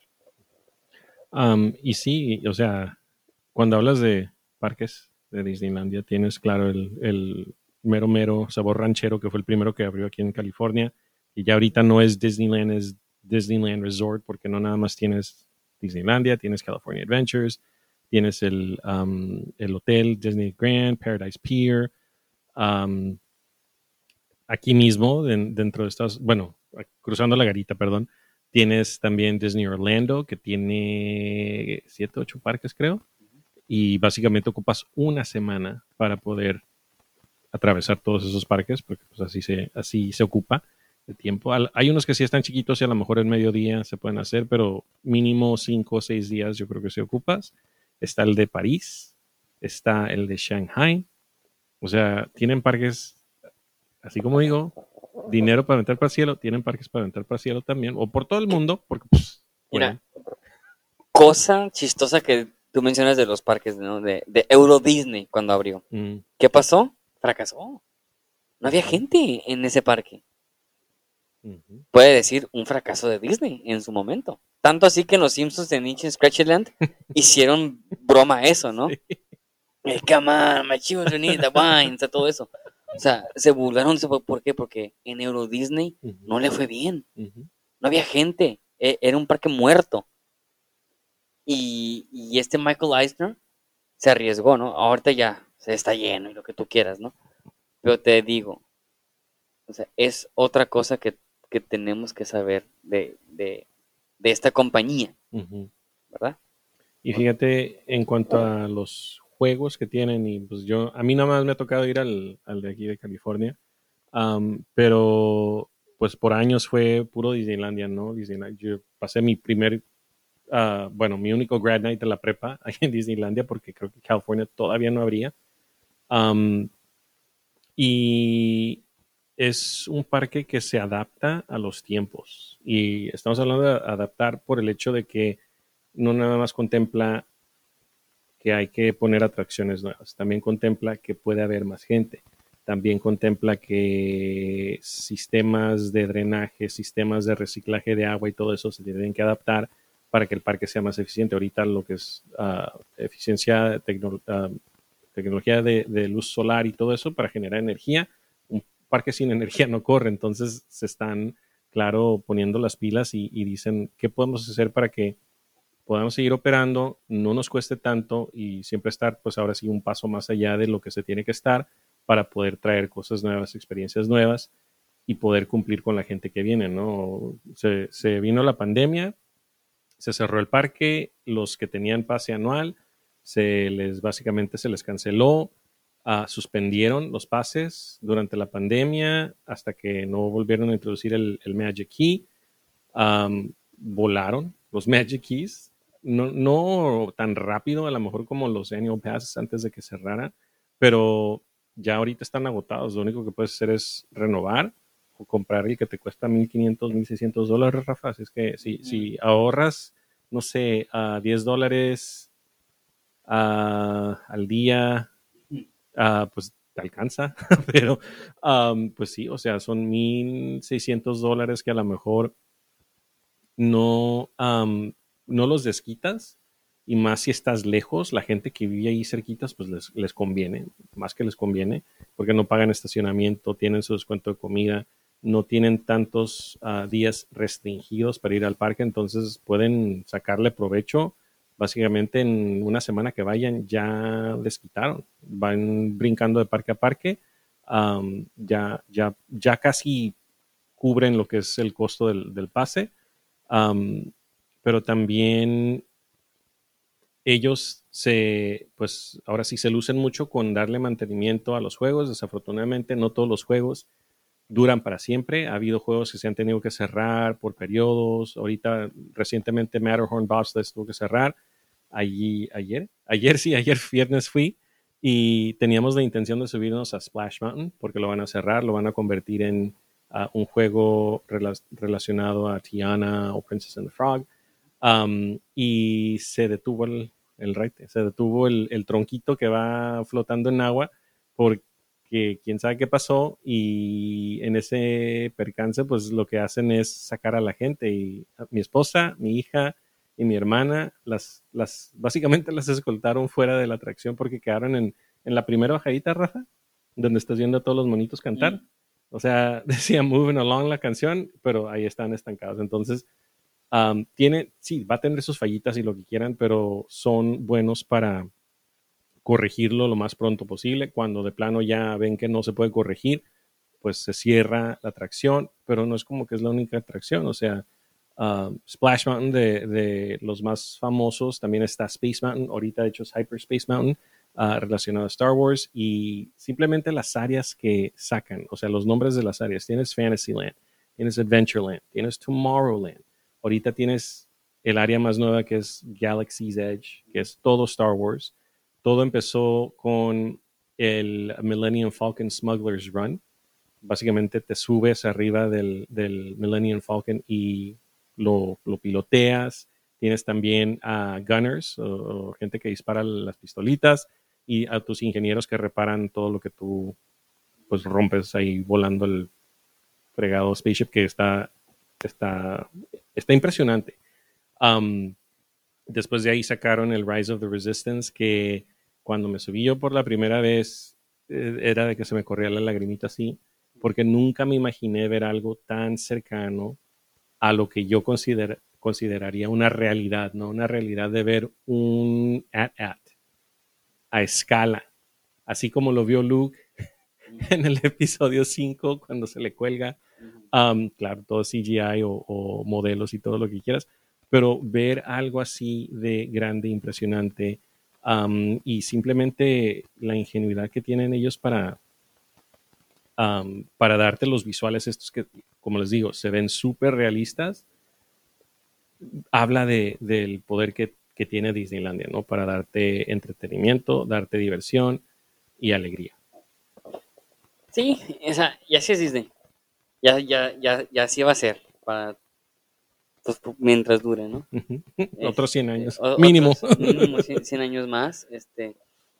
Am, y sí, o sea, cuando hablas de parques de Disneylandia, tienes claro el, el mero mero sabor ranchero que fue el primero que abrió aquí en California. Y ya ahorita no es Disneyland, es Disneyland Resort, porque no nada más tienes Disneylandia, tienes California Adventures, tienes el, um, el hotel Disney Grand, Paradise Pier, um, aquí mismo, den- dentro de Estados, bueno, cruzando la garita, perdón, tienes también Disney Orlando, que tiene siete, ocho parques, creo, y básicamente ocupas una semana para poder atravesar todos esos parques, porque pues así se, así se ocupa el tiempo. Al- Hay unos que sí están chiquitos y a lo mejor en mediodía se pueden hacer, pero mínimo cinco o seis días yo creo que se ocupas. Está el de París, está el de Shanghai, o sea, tienen parques, así como digo, dinero para aventar para el cielo, tienen parques para aventar para el cielo también, o por todo el mundo, porque pues Mira, pueden. cosa chistosa que tú mencionas de los parques, ¿no? De, de Euro Disney cuando abrió. Mm, ¿Qué pasó? Fracasó. No había ujú, gente en ese parque. ujú. Puede decir un fracaso de Disney en su momento. Tanto así que en los Simpsons de Nietzsche Scratchland hicieron broma a eso, ¿no? Sí. Eh, come on, my children need the wine, o sea, todo eso. O sea, se burlaron, se fue- ¿por qué? Porque en Euro Disney Ujú, no le fue bien. ujú. No había gente. E- Era un parque muerto. Y, y este Michael Eisner se arriesgó, ¿no? Ahorita ya se está lleno y lo que tú quieras, ¿no? Pero te digo, o sea, es otra cosa que, que tenemos que saber de, de, de esta compañía, Ujú. ¿verdad? Y fíjate, en cuanto a los juegos que tienen, y pues yo, a mí nada más me ha tocado ir al, al de aquí de California, am, pero pues por años fue puro Disneylandia, ¿no? Disneyland. Yo pasé mi primer, ah, bueno, mi único grad night de la prepa ahí en Disneylandia, porque creo que California todavía no habría. Am, y es un parque que se adapta a los tiempos. Y estamos hablando de adaptar por el hecho de que no nada más contempla que hay que poner atracciones nuevas. También contempla que puede haber más gente. También contempla que sistemas de drenaje, sistemas de reciclaje de agua y todo eso se tienen que adaptar para que el parque sea más eficiente. Ahorita lo que es uh, eficiencia, tecno, uh, tecnología de, de luz solar y todo eso para generar energía, un parque sin energía no corre. Entonces se están, claro, poniendo las pilas y, y dicen, ¿qué podemos hacer para que podamos seguir operando, no nos cueste tanto y siempre estar, pues ahora sí, un paso más allá de lo que se tiene que estar para poder traer cosas nuevas, experiencias nuevas y poder cumplir con la gente que viene, ¿no? Se, se vino la pandemia, se cerró el parque, los que tenían pase anual, se les básicamente se les canceló, uh, suspendieron los pases durante la pandemia hasta que no volvieron a introducir el, el Magic Key. Um, volaron los Magic Keys, no, no tan rápido a lo mejor como los Annual Passes antes de que cerraran, pero ya ahorita están agotados. Lo único que puedes hacer es renovar o comprar el que te cuesta mil quinientos, mil seiscientos dólares, Rafa. Así es que si, Ujú. si ahorras, no sé, a diez dólares uh, al día, uh, pues te alcanza, pero um, pues sí, o sea, son mil seiscientos dólares que a lo mejor no, um, no los desquitas, y más si estás lejos, la gente que vive ahí cerquitas, pues les, les conviene, más que les conviene, porque no pagan estacionamiento, tienen su descuento de comida, no tienen tantos uh, días restringidos para ir al parque, entonces pueden sacarle provecho. Básicamente en una semana que vayan ya les quitaron, van brincando de parque a parque, um, ya, ya, ya casi cubren lo que es el costo del, del pase, um, pero también ellos se, pues ahora sí se lucen mucho con darle mantenimiento a los juegos. Desafortunadamente no todos los juegos duran para siempre. Ha habido juegos que se han tenido que cerrar por periodos. Ahorita recientemente Matterhorn Bobsled tuvo que cerrar. Allí, ayer, ayer sí, ayer viernes fui y teníamos la intención de subirnos a Splash Mountain porque lo van a cerrar, lo van a convertir en uh, un juego rela relacionado a Tiana o Princess and the Frog. Um, y se detuvo el, el raite, se detuvo el, el tronquito que va flotando en agua porque quién sabe qué pasó, y en ese percance pues lo que hacen es sacar a la gente, y a mi esposa, mi hija y mi hermana las, las básicamente las escoltaron fuera de la atracción porque quedaron en, en la primera bajadita, Rafa, donde estás viendo a todos los monitos cantar. Mm. O sea, decía Moving Along la canción, pero ahí están estancados. Entonces Um, tiene, sí, va a tener sus fallitas y lo que quieran, pero son buenos para corregirlo lo más pronto posible. Cuando de plano ya ven que no se puede corregir, pues se cierra la atracción, pero no es como que es la única atracción. O sea, uh, Splash Mountain de, de los más famosos, también está Space Mountain, ahorita de hecho es Hyperspace Mountain, uh, relacionado a Star Wars, y simplemente las áreas que sacan, o sea, los nombres de las áreas. Tienes Fantasyland, tienes Adventureland, tienes Tomorrowland. Ahorita tienes el área más nueva que es Galaxy's Edge, que es todo Star Wars. Todo empezó con el Millennium Falcon Smuggler's Run. Básicamente te subes arriba del, del Millennium Falcon y lo, lo piloteas. Tienes también a uh, gunners, o, o gente que dispara las pistolitas, y a tus ingenieros que reparan todo lo que tú pues rompes ahí volando el fregado spaceship, que está... está Está impresionante. Um, después de ahí sacaron el Rise of the Resistance, que cuando me subí yo por la primera vez eh, era de que se me corría la lagrimita así, porque nunca me imaginé ver algo tan cercano a lo que yo consider, consideraría una realidad, ¿no? Una realidad de ver un A T A T a escala, así como lo vio Luke en el episodio cinco cuando se le cuelga. Um, claro, todo C G I o, o modelos y todo lo que quieras, pero ver algo así de grande, impresionante, um, y simplemente la ingenuidad que tienen ellos para, um, para darte los visuales estos que, como les digo, se ven súper realistas, habla de, del poder que, que tiene Disneylandia, ¿no? Para darte entretenimiento, darte diversión y alegría. Sí, o sea, y así es Disney. Ya, ya, ya, ya así va a ser, para, pues, mientras dure, ¿no? Otros cien años, o, mínimo. Otros, mínimo cien años más, este,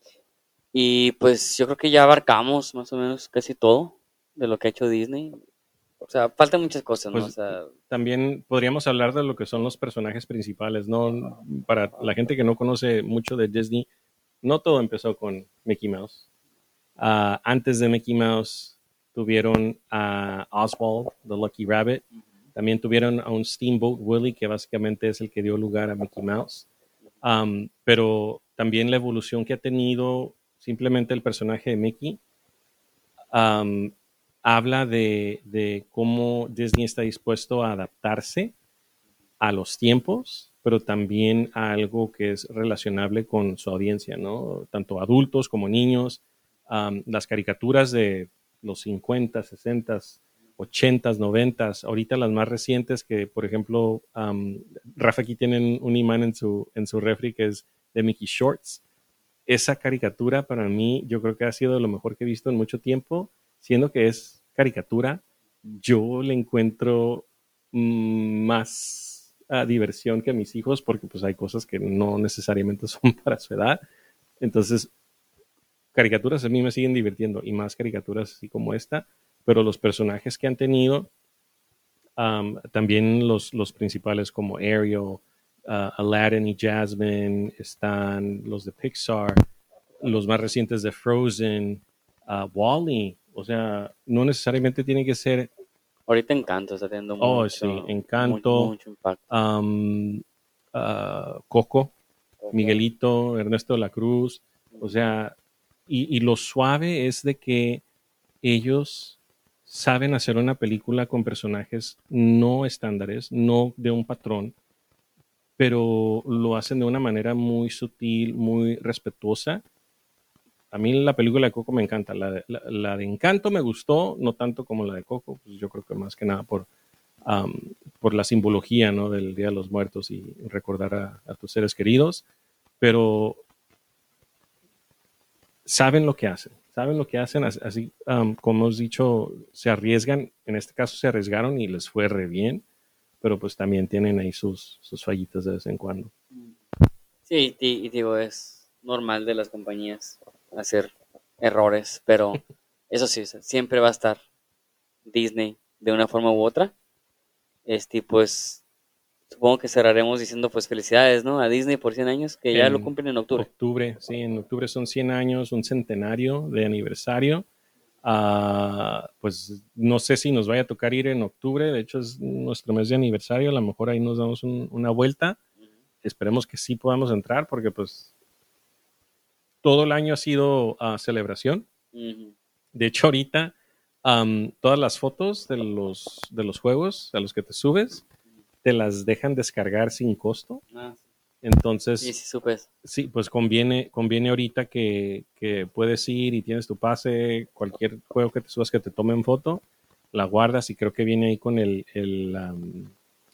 y pues yo creo que ya abarcamos más o menos casi todo de lo que ha hecho Disney. O sea, faltan muchas cosas, ¿no? Pues, o sea, también podríamos hablar de lo que son los personajes principales, ¿no? Para la gente que no conoce mucho de Disney, no todo empezó con Mickey Mouse. Uh, antes de Mickey Mouse tuvieron a Oswald, the Lucky Rabbit. También tuvieron a un Steamboat Willie, que básicamente es el que dio lugar a Mickey Mouse. Um, pero también la evolución que ha tenido simplemente el personaje de Mickey um, habla de, de cómo Disney está dispuesto a adaptarse a los tiempos, pero también a algo que es relacionable con su audiencia, ¿no? Tanto adultos como niños. Um, las caricaturas de los cincuenta, sesenta, ochenta, noventa, ahorita las más recientes que, por ejemplo, um, Rafa aquí tienen un imán en su, en su refri que es de Mickey Shorts. Esa caricatura para mí yo creo que ha sido lo mejor que he visto en mucho tiempo, siendo que es caricatura, yo le encuentro mmm, más uh, diversión que a mis hijos, porque pues hay cosas que no necesariamente son para su edad. Entonces, caricaturas a mí me siguen divirtiendo, y más caricaturas así como esta, pero los personajes que han tenido, um, también los, los principales como Ariel, uh, Aladdin y Jasmine, están los de Pixar, los más recientes de Frozen, uh, Wall-E. O sea, no necesariamente tiene que ser, Ahorita Encanto está teniendo oh, sí, mucho, mu- Encanto, mucho impacto. um, uh, Coco, Miguelito, Ernesto de la Cruz. O sea, y, y lo suave es de que ellos saben hacer una película con personajes no estándares, no de un patrón, pero lo hacen de una manera muy sutil, muy respetuosa. A mí la película de Coco me encanta. La de, la, la de Encanto me gustó, no tanto como la de Coco, pues yo creo que más que nada por, um, por la simbología, ¿no? Del Día de los Muertos y recordar a, a tus seres queridos, pero saben lo que hacen, saben lo que hacen, así um, como hemos dicho, se arriesgan, en este caso se arriesgaron y les fue re bien, pero pues también tienen ahí sus, sus fallitas de vez en cuando. Sí, y, y digo, es normal de las compañías hacer errores, pero eso sí, o sea, siempre va a estar Disney de una forma u otra. Este, pues supongo que cerraremos diciendo pues felicidades, ¿no? A Disney por cien años, que ya lo En cumplen en octubre. octubre, sí, en octubre son cien años, un centenario de aniversario. Uh, pues no sé si nos vaya a tocar ir en octubre, de hecho es nuestro mes de aniversario, a lo mejor ahí nos damos un, una vuelta. Esperemos que sí podamos entrar porque pues todo el año ha sido uh, celebración. Uh-huh. De hecho, ahorita um, todas las fotos de los, de los juegos a los que te subes te las dejan descargar sin costo. Ah, sí. Entonces, Sí, sí, supe eso. sí, pues conviene, conviene ahorita que, que puedes ir y tienes tu pase, cualquier juego que te subas que te tomen foto, la guardas y creo que viene ahí con el, el, um,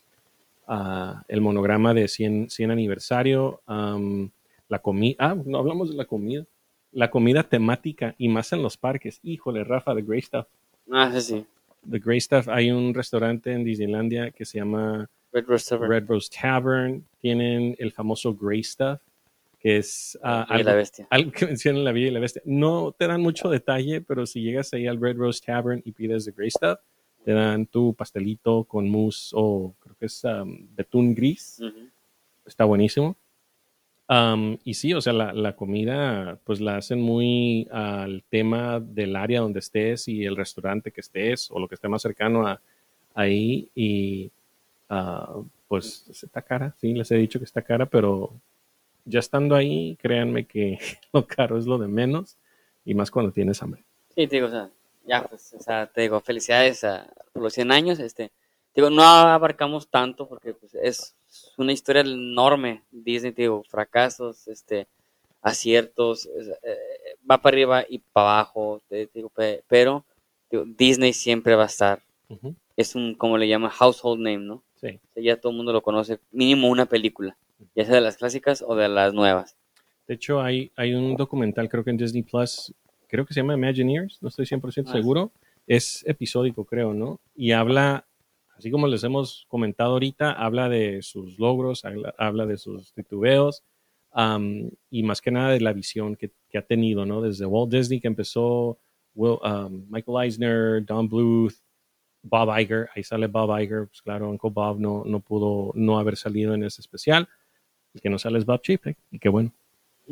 uh, el monograma de cien, cien aniversario. Um, la comida, ah, no hablamos de la comida. La comida temática y más en los parques. Híjole, Rafa, The Grey Stuff. Ah, sí, sí. The Grey Stuff. Hay un restaurante en Disneylandia que se llama Red Rose Tavern. Red Rose Tavern. Tienen el famoso Grey Stuff, que es uh, La algo, Bestia. algo que menciona La Bella y la Bestia. No te dan mucho detalle, pero si llegas ahí al Red Rose Tavern y pides The Grey Stuff, te dan tu pastelito con mousse o creo que es um, betún gris. Uh-huh. Está buenísimo. Um, y sí, o sea, la, la, comida pues la hacen muy al tema del área donde estés y el restaurante que estés o lo que esté más cercano a ahí y uh, pues está cara, sí, les he dicho que está cara, pero ya estando ahí, créanme que lo caro es lo de menos y más cuando tienes hambre. Sí, te digo, o sea, ya, pues, o sea, te digo, felicidades a, por los cien años, este, te digo, no abarcamos tanto porque pues, es una historia enorme, Disney, te digo, fracasos, este, aciertos, eh, va para arriba y para abajo, te, te digo, pe, pero digo, Disney siempre va a estar, Uh-huh. es un, como le llaman, household name, ¿no? Sí. O sea, ya todo el mundo lo conoce, mínimo una película, ya sea de las clásicas o de las nuevas. De hecho, hay, hay un documental, creo que en Disney Plus, creo que se llama Imagineers, no estoy cien por ciento Ah, seguro. Es episódico, creo, ¿no? Y habla, así como les hemos comentado ahorita, habla de sus logros, habla, habla de sus titubeos um, y más que nada de la visión que, que ha tenido, ¿no? Desde Walt Disney que empezó, Will, um, Michael Eisner, Don Bluth, Bob Iger, ahí sale Bob Iger, pues claro, Uncle Bob no, no pudo no haber salido en ese especial. El que no sale es Bob Chapek, y qué bueno.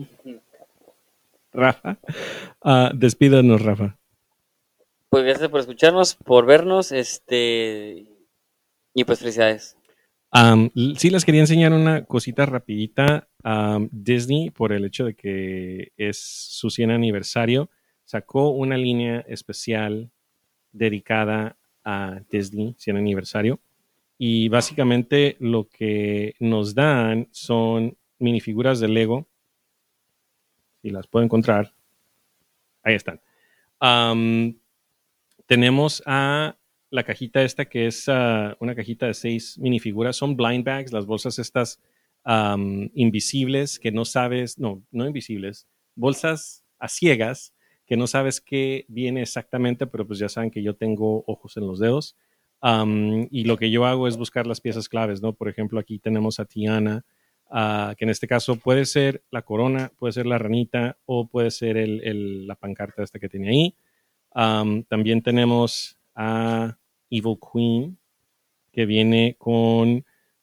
Rafa, uh, despídanos, Rafa. Pues gracias por escucharnos, por vernos, este, y pues felicidades. Um, sí les quería enseñar una cosita rapidita. Um, Disney, por el hecho de que es su cien aniversario, sacó una línea especial dedicada a Disney cien aniversario. Y básicamente lo que nos dan son minifiguras de Lego. Si las puedo encontrar. Ahí están. Um, tenemos a la cajita esta que es uh, una cajita de seis minifiguras. Son blind bags, las bolsas estas um, invisibles que no sabes, no, no invisibles, bolsas a ciegas que no sabes qué viene exactamente, pero pues ya saben que yo tengo ojos en los dedos. Um, y lo que yo hago es buscar las piezas claves, ¿no? Por ejemplo, aquí tenemos a Tiana, uh, que en este caso puede ser la corona, puede ser la ranita o puede ser el, el, la pancarta esta que tiene ahí. Um, también tenemos a Evil Queen, que viene con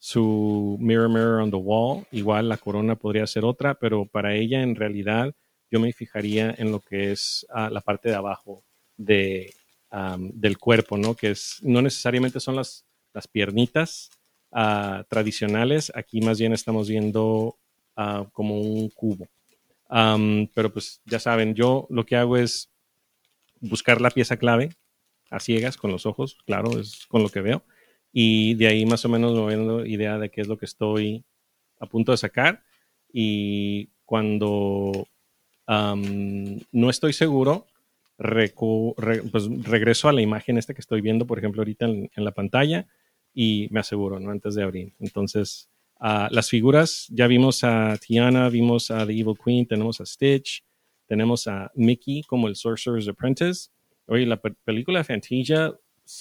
su Mirror Mirror on the Wall. Igual la corona podría ser otra, pero para ella en realidad yo me fijaría en lo que es uh, la parte de abajo de, um, del cuerpo, ¿no? Que es, no necesariamente son las, las piernitas uh, tradicionales. Aquí más bien estamos viendo uh, como un cubo. Um, pero pues ya saben, yo lo que hago es buscar la pieza clave a ciegas con los ojos, claro, es con lo que veo. Y de ahí más o menos me voy dando idea de qué es lo que estoy a punto de sacar. Y cuando um, no estoy seguro, recu re pues regreso a la imagen esta que estoy viendo, por ejemplo, ahorita en, en la pantalla y me aseguro, ¿no? Antes de abrir. Entonces, uh, las figuras, ya vimos a Tiana, vimos a The Evil Queen, tenemos a Stitch, tenemos a Mickey como el Sorcerer's Apprentice. Oye, la pe película Fantasia,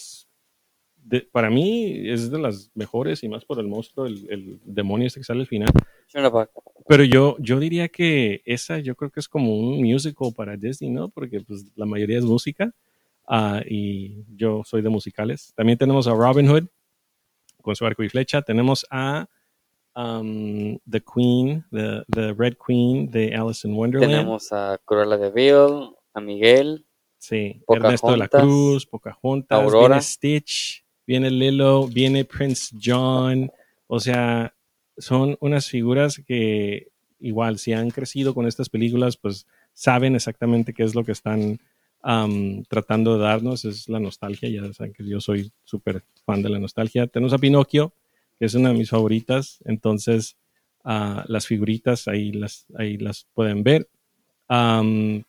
de, para mí, es de las mejores y más por el monstruo, el, el demonio este que sale al final. Pero yo, yo diría que esa yo creo que es como un musical para Disney, ¿no? Porque pues la mayoría es música uh, y yo soy de musicales. También tenemos a Robin Hood con su arco y flecha. Tenemos a um, The Queen, the, the Red Queen de Alice in Wonderland. Tenemos a Cruella de Vil, a Miguel. Sí, Pocahontas, Ernesto de la Cruz, Pocahontas, Aurora. Viene Stitch, viene Lilo, viene Prince John. O sea, son unas figuras que igual si han crecido con estas películas, pues saben exactamente qué es lo que están um, tratando de darnos. Es la nostalgia, ya saben que yo soy súper fan de la nostalgia. Tenemos a Pinocchio, que es una de mis favoritas. Entonces, uh, las figuritas ahí las, ahí las pueden ver. Um,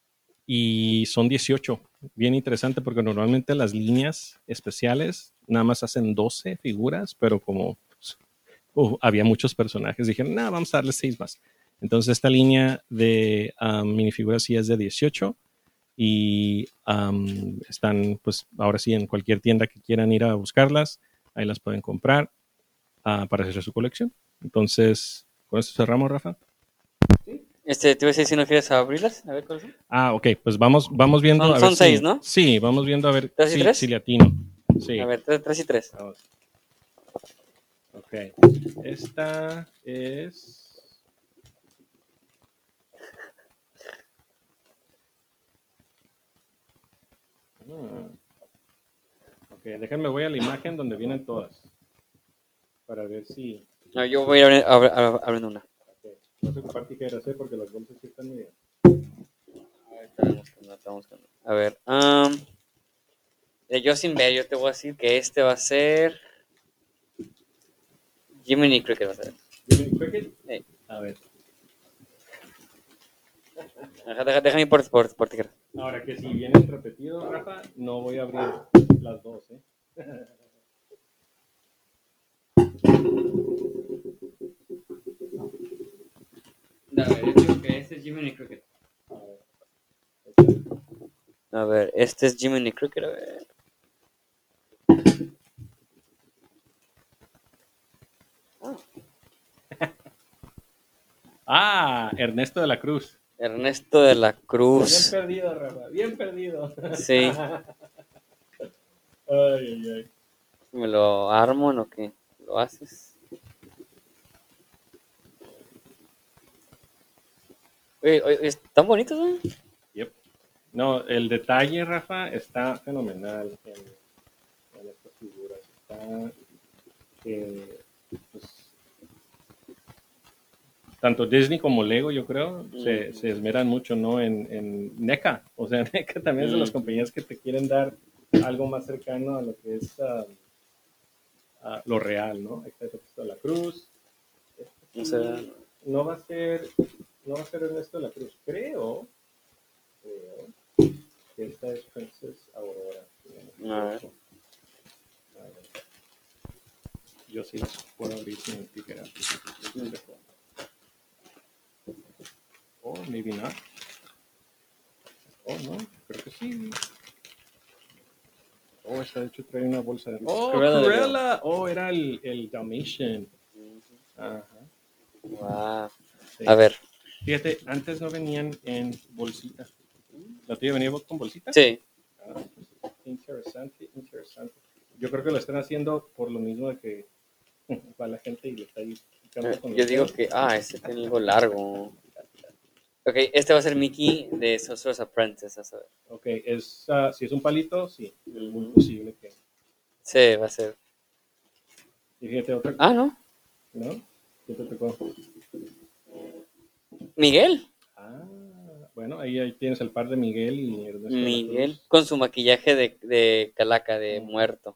y son dieciocho. Bien interesante porque normalmente las líneas especiales nada más hacen doce figuras, pero como uh, había muchos personajes, dijeron, no, vamos a darle seis más. Entonces esta línea de um, minifiguras sí es de dieciocho y um, están pues ahora sí en cualquier tienda que quieran ir a buscarlas, ahí las pueden comprar uh, para hacer su colección. Entonces, ¿con esto cerramos, Rafa? Este, te iba a decir si no quieres abrirlas, a ver cuáles son. Ah, ok, pues vamos, vamos viendo. Son, a ver son seis, si, ¿no? Sí, vamos viendo a ver ¿Tres y si, tres? si le atino. Sí. A ver, tres, tres y tres. Vamos. Ok, esta es... Ah. Ok, déjenme, voy a la imagen donde vienen todas. Para ver si... No, yo voy a abrir, a abrir- a abrir- abriendo una. Okay. No sé qué parte quiero hacer porque las bolsas sí están medio... A ver, estamos buscando, estamos buscando. A ver, um, yo sin ver, yo te voy a decir que este va a ser Jiminy Cricket va a ser. ¿Jiminy Cricket? Hey. A ver. Deja, deja, déjame ir por, por, por tijera. Ahora que si vienen repetidos, Rafa, no voy a abrir las dos, ¿eh? A ver, yo digo que este es Jiminy Cricket. A ver, este es Jiminy Cricket, a ver. Ah, Ernesto de la Cruz. Ernesto de la Cruz. Bien perdido, Rafa, bien perdido. Sí. Ay, ay, ay. ¿Me lo armo en lo que lo haces? Oye, oye, están bonitos, ¿eh? Yep. No, el detalle, Rafa, está fenomenal en, en estas figuras. Está eh, pues, tanto Disney como Lego, yo creo, mm. se, se esmeran mucho, ¿no? En, en NECA. O sea, NECA también mm. es de las compañías que te quieren dar algo más cercano a lo que es uh, uh, lo real, ¿no? Ahí está Ernesto de la Cruz. Este, o sea, no va a ser, no va a ser Ernesto de la Cruz. Creo, creo que esta es Princess Aurora. A ver. Yo sí las puedo abrir sin tijera. Oh, maybe not. Oh, no, creo que sí. Oh, esta de hecho trae una bolsa de... Oh, Cruella. Cruella. Oh, era el, el Dalmatian. Ajá. Wow. Sí. A ver. Fíjate, antes no venían en bolsitas. ¿La tuya venía con bolsitas? Sí. Ah, pues, interesante, interesante. Yo creo que lo están haciendo por lo mismo de que Va la gente y le está ahí picando con Yo los digo dedos. que, ah, este tiene algo largo. Ok, este va a ser Mickey de Sorcerer's Apprentice, a saber. Ok, es, ah, si es un palito, sí, es muy Ujú. posible que... Sí, va a ser. Y fíjate otra, Ah, ¿no? ¿no? ¿Qué te tocó? Miguel. Ah, bueno, ahí, ahí tienes el par de Miguel y Ernesto de la Miguel, Cruz. con su maquillaje de, de calaca, de Mm. muerto.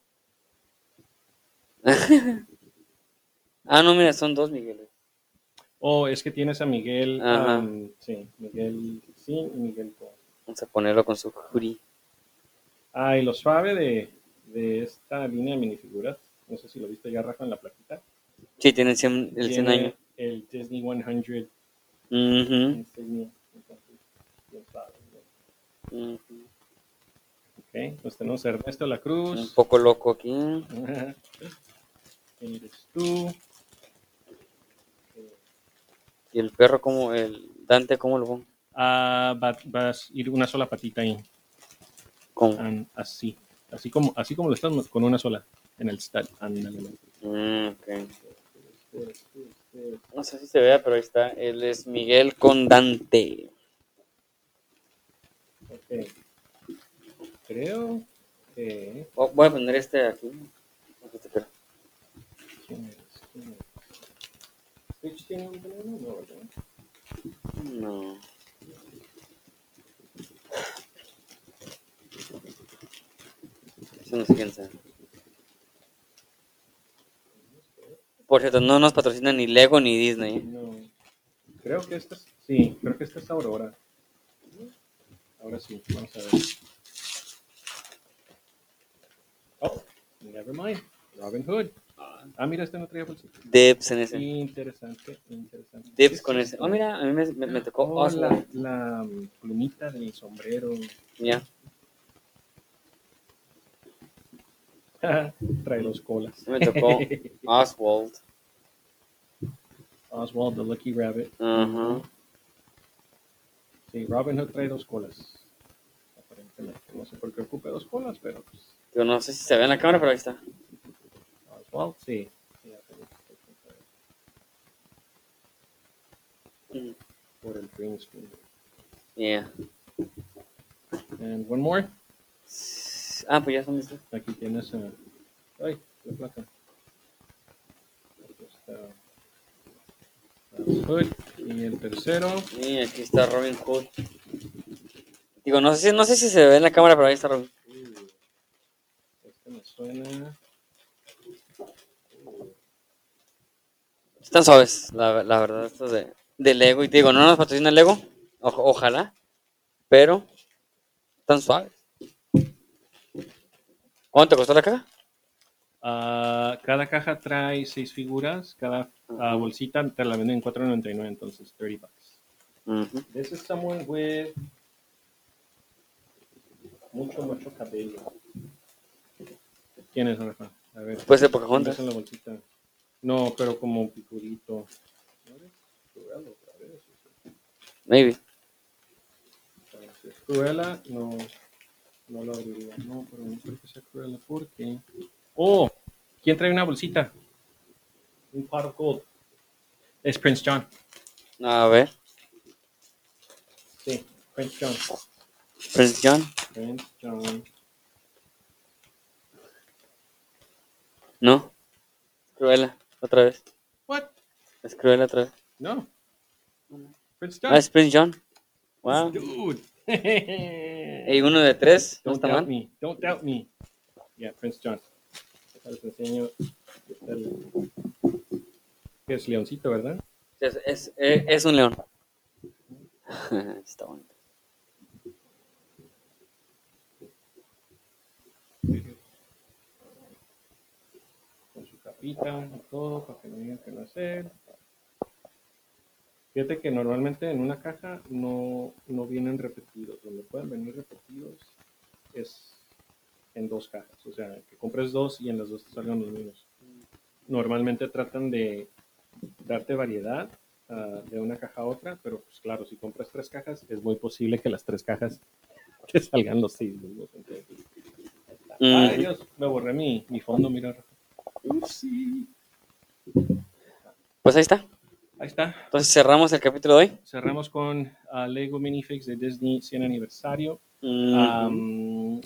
Ah, no, mira, son dos Migueles. Oh, es que tienes a Miguel, Ajá. am, sí, Miguel, sí, y Miguel con... Vamos a ponerlo con su hoodie. Ah, y lo suave de, de esta línea de minifiguras, no sé si lo viste ya, Rafa, en la plaquita, Sí, tiene el cien, el cien años. tiene el Disney cien Ujú, insignia, entonces, bien suave, ¿no? ujú. Ok, pues tenemos a Ernesto de la Un Cruz, poco loco aquí. ¿quién eres tú? Y el perro, como el Dante, ¿cómo lo pongo? Ah, va- vas a ir una sola patita ahí, Con. An- así, así como, así como lo estás con una sola, en el stud, ándale. Mm, ok. Este, este, este. No sé si se vea, pero ahí está. Él es Miguel con Dante. Ok, creo que... Oh, voy a poner este aquí. Aquí te espero. ¿Quién es? ¿Quién es? ¿Stitch tiene un veneno? No, ¿verdad? No. Eso no sé quién sea. Por cierto, no nos patrocina ni Lego ni Disney. ¿Eh? No, creo que esta es... Sí, creo que esta es Aurora. Ahora sí, vamos a ver. Oh, never mind. Robin Hood. Ah, mira, este no traía bolsita. Debs en ese. Interesante, interesante. ¿Qué Debs es con ese. Oh, esto? mira, a mí me, me, me tocó Oh, la, Oswald. la mm, plumita del sombrero. Ya. Trae dos colas. Me tocó Oswald. Oswald the Lucky Rabbit. Ajá. Ujú. Sí, Robin Hood trae dos colas. Aparentemente. No sé por qué ocupa dos colas, pero pues. Digo, no sé si se ve en la cámara, pero ahí está. Oswald, sí. Sí, ya tengo que Mm, por el green screen. Yeah. And one more. Ah, pues ya son listos. Aquí tienes. Uh, ay, la plata. Aquí está Robin Hood. Y el tercero. Y aquí está Robin Hood. Digo, no sé si, no sé si se ve en la cámara, pero ahí está Robin. Uh, este me suena. Están suaves, la, la verdad, estos de, de Lego. Y te digo, no nos patrocina Lego. O- ojalá. Pero están suaves. ¿Cuánto te costó la caja? Uh, cada caja trae seis figuras. Cada uh, Ujú, bolsita te la venden en cuatro noventa y nueve, entonces treinta bucks. ujú. This is someone with mucho, mucho cabello. ¿Quién es, Rafa? A ver, Puede ser ¿quién ves Pocahontas. en la bolsita? No, pero como picudito. ¿No ves? Cruella otra vez. Maybe. Si es Cruella, no, no lo abriría. No, pero no creo que sea Cruella porque... ¡Oh! ¿Quién trae una bolsita? Un pot of gold. Es Prince John. A ver. Sí, Prince John. Prince John. Prince John. No. Cruella. Otra vez. What? Es Cruella otra vez. No. Prince Ah, John. es Prince John. Wow. Dude. Y uno de tres. No Don't está doubt mal. me. Don't doubt me. Yeah, Prince John. Acá les enseño. Aquí está el- ¿Qué es leoncito, verdad? Es, es, es, es un león. Está bonito. Con su capita y todo, para que no digan que no es él. Fíjate que normalmente en una caja no, no vienen repetidos. Donde pueden venir repetidos es en dos cajas. O sea, que compres dos y en las dos te salgan los mismos. Normalmente tratan de darte variedad uh, de una caja a otra, pero pues claro, si compras tres cajas, es muy posible que las tres cajas te salgan los seis mismos. Entonces, Mm. ay Dios, me borré mi, mi fondo, mira. Upsi. Pues ahí está. Ahí está. Entonces cerramos el capítulo de hoy. Cerramos con uh, Lego Minifix de Disney cien aniversario. Mm-hmm. Um,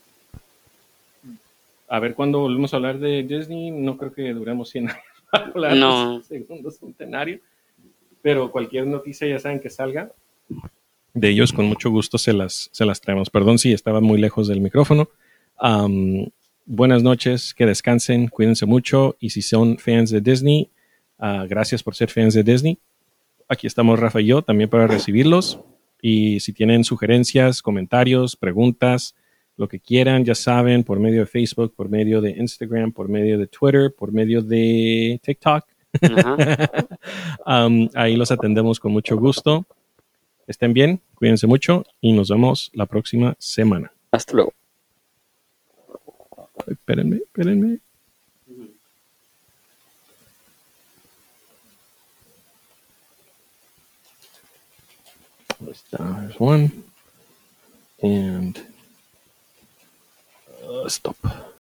a ver cuándo volvemos a hablar de Disney. No creo que duremos cien años para hablar No. del segundo centenario. Pero cualquier noticia ya saben que salga de ellos, con mucho gusto se las, se las traemos. Perdón si estaba muy lejos del micrófono. Um, buenas noches, que descansen, cuídense mucho. Y si son fans de Disney, uh, gracias por ser fans de Disney. Aquí estamos Rafa y yo también para recibirlos. Y si tienen sugerencias, comentarios, preguntas, lo que quieran, ya saben, por medio de Facebook, por medio de Instagram, por medio de Twitter, por medio de TikTok. um, ahí los atendemos con mucho gusto. Estén bien, cuídense mucho y nos vemos la próxima semana. Hasta luego. Espérenme, espérenme. Ahí está, there's one.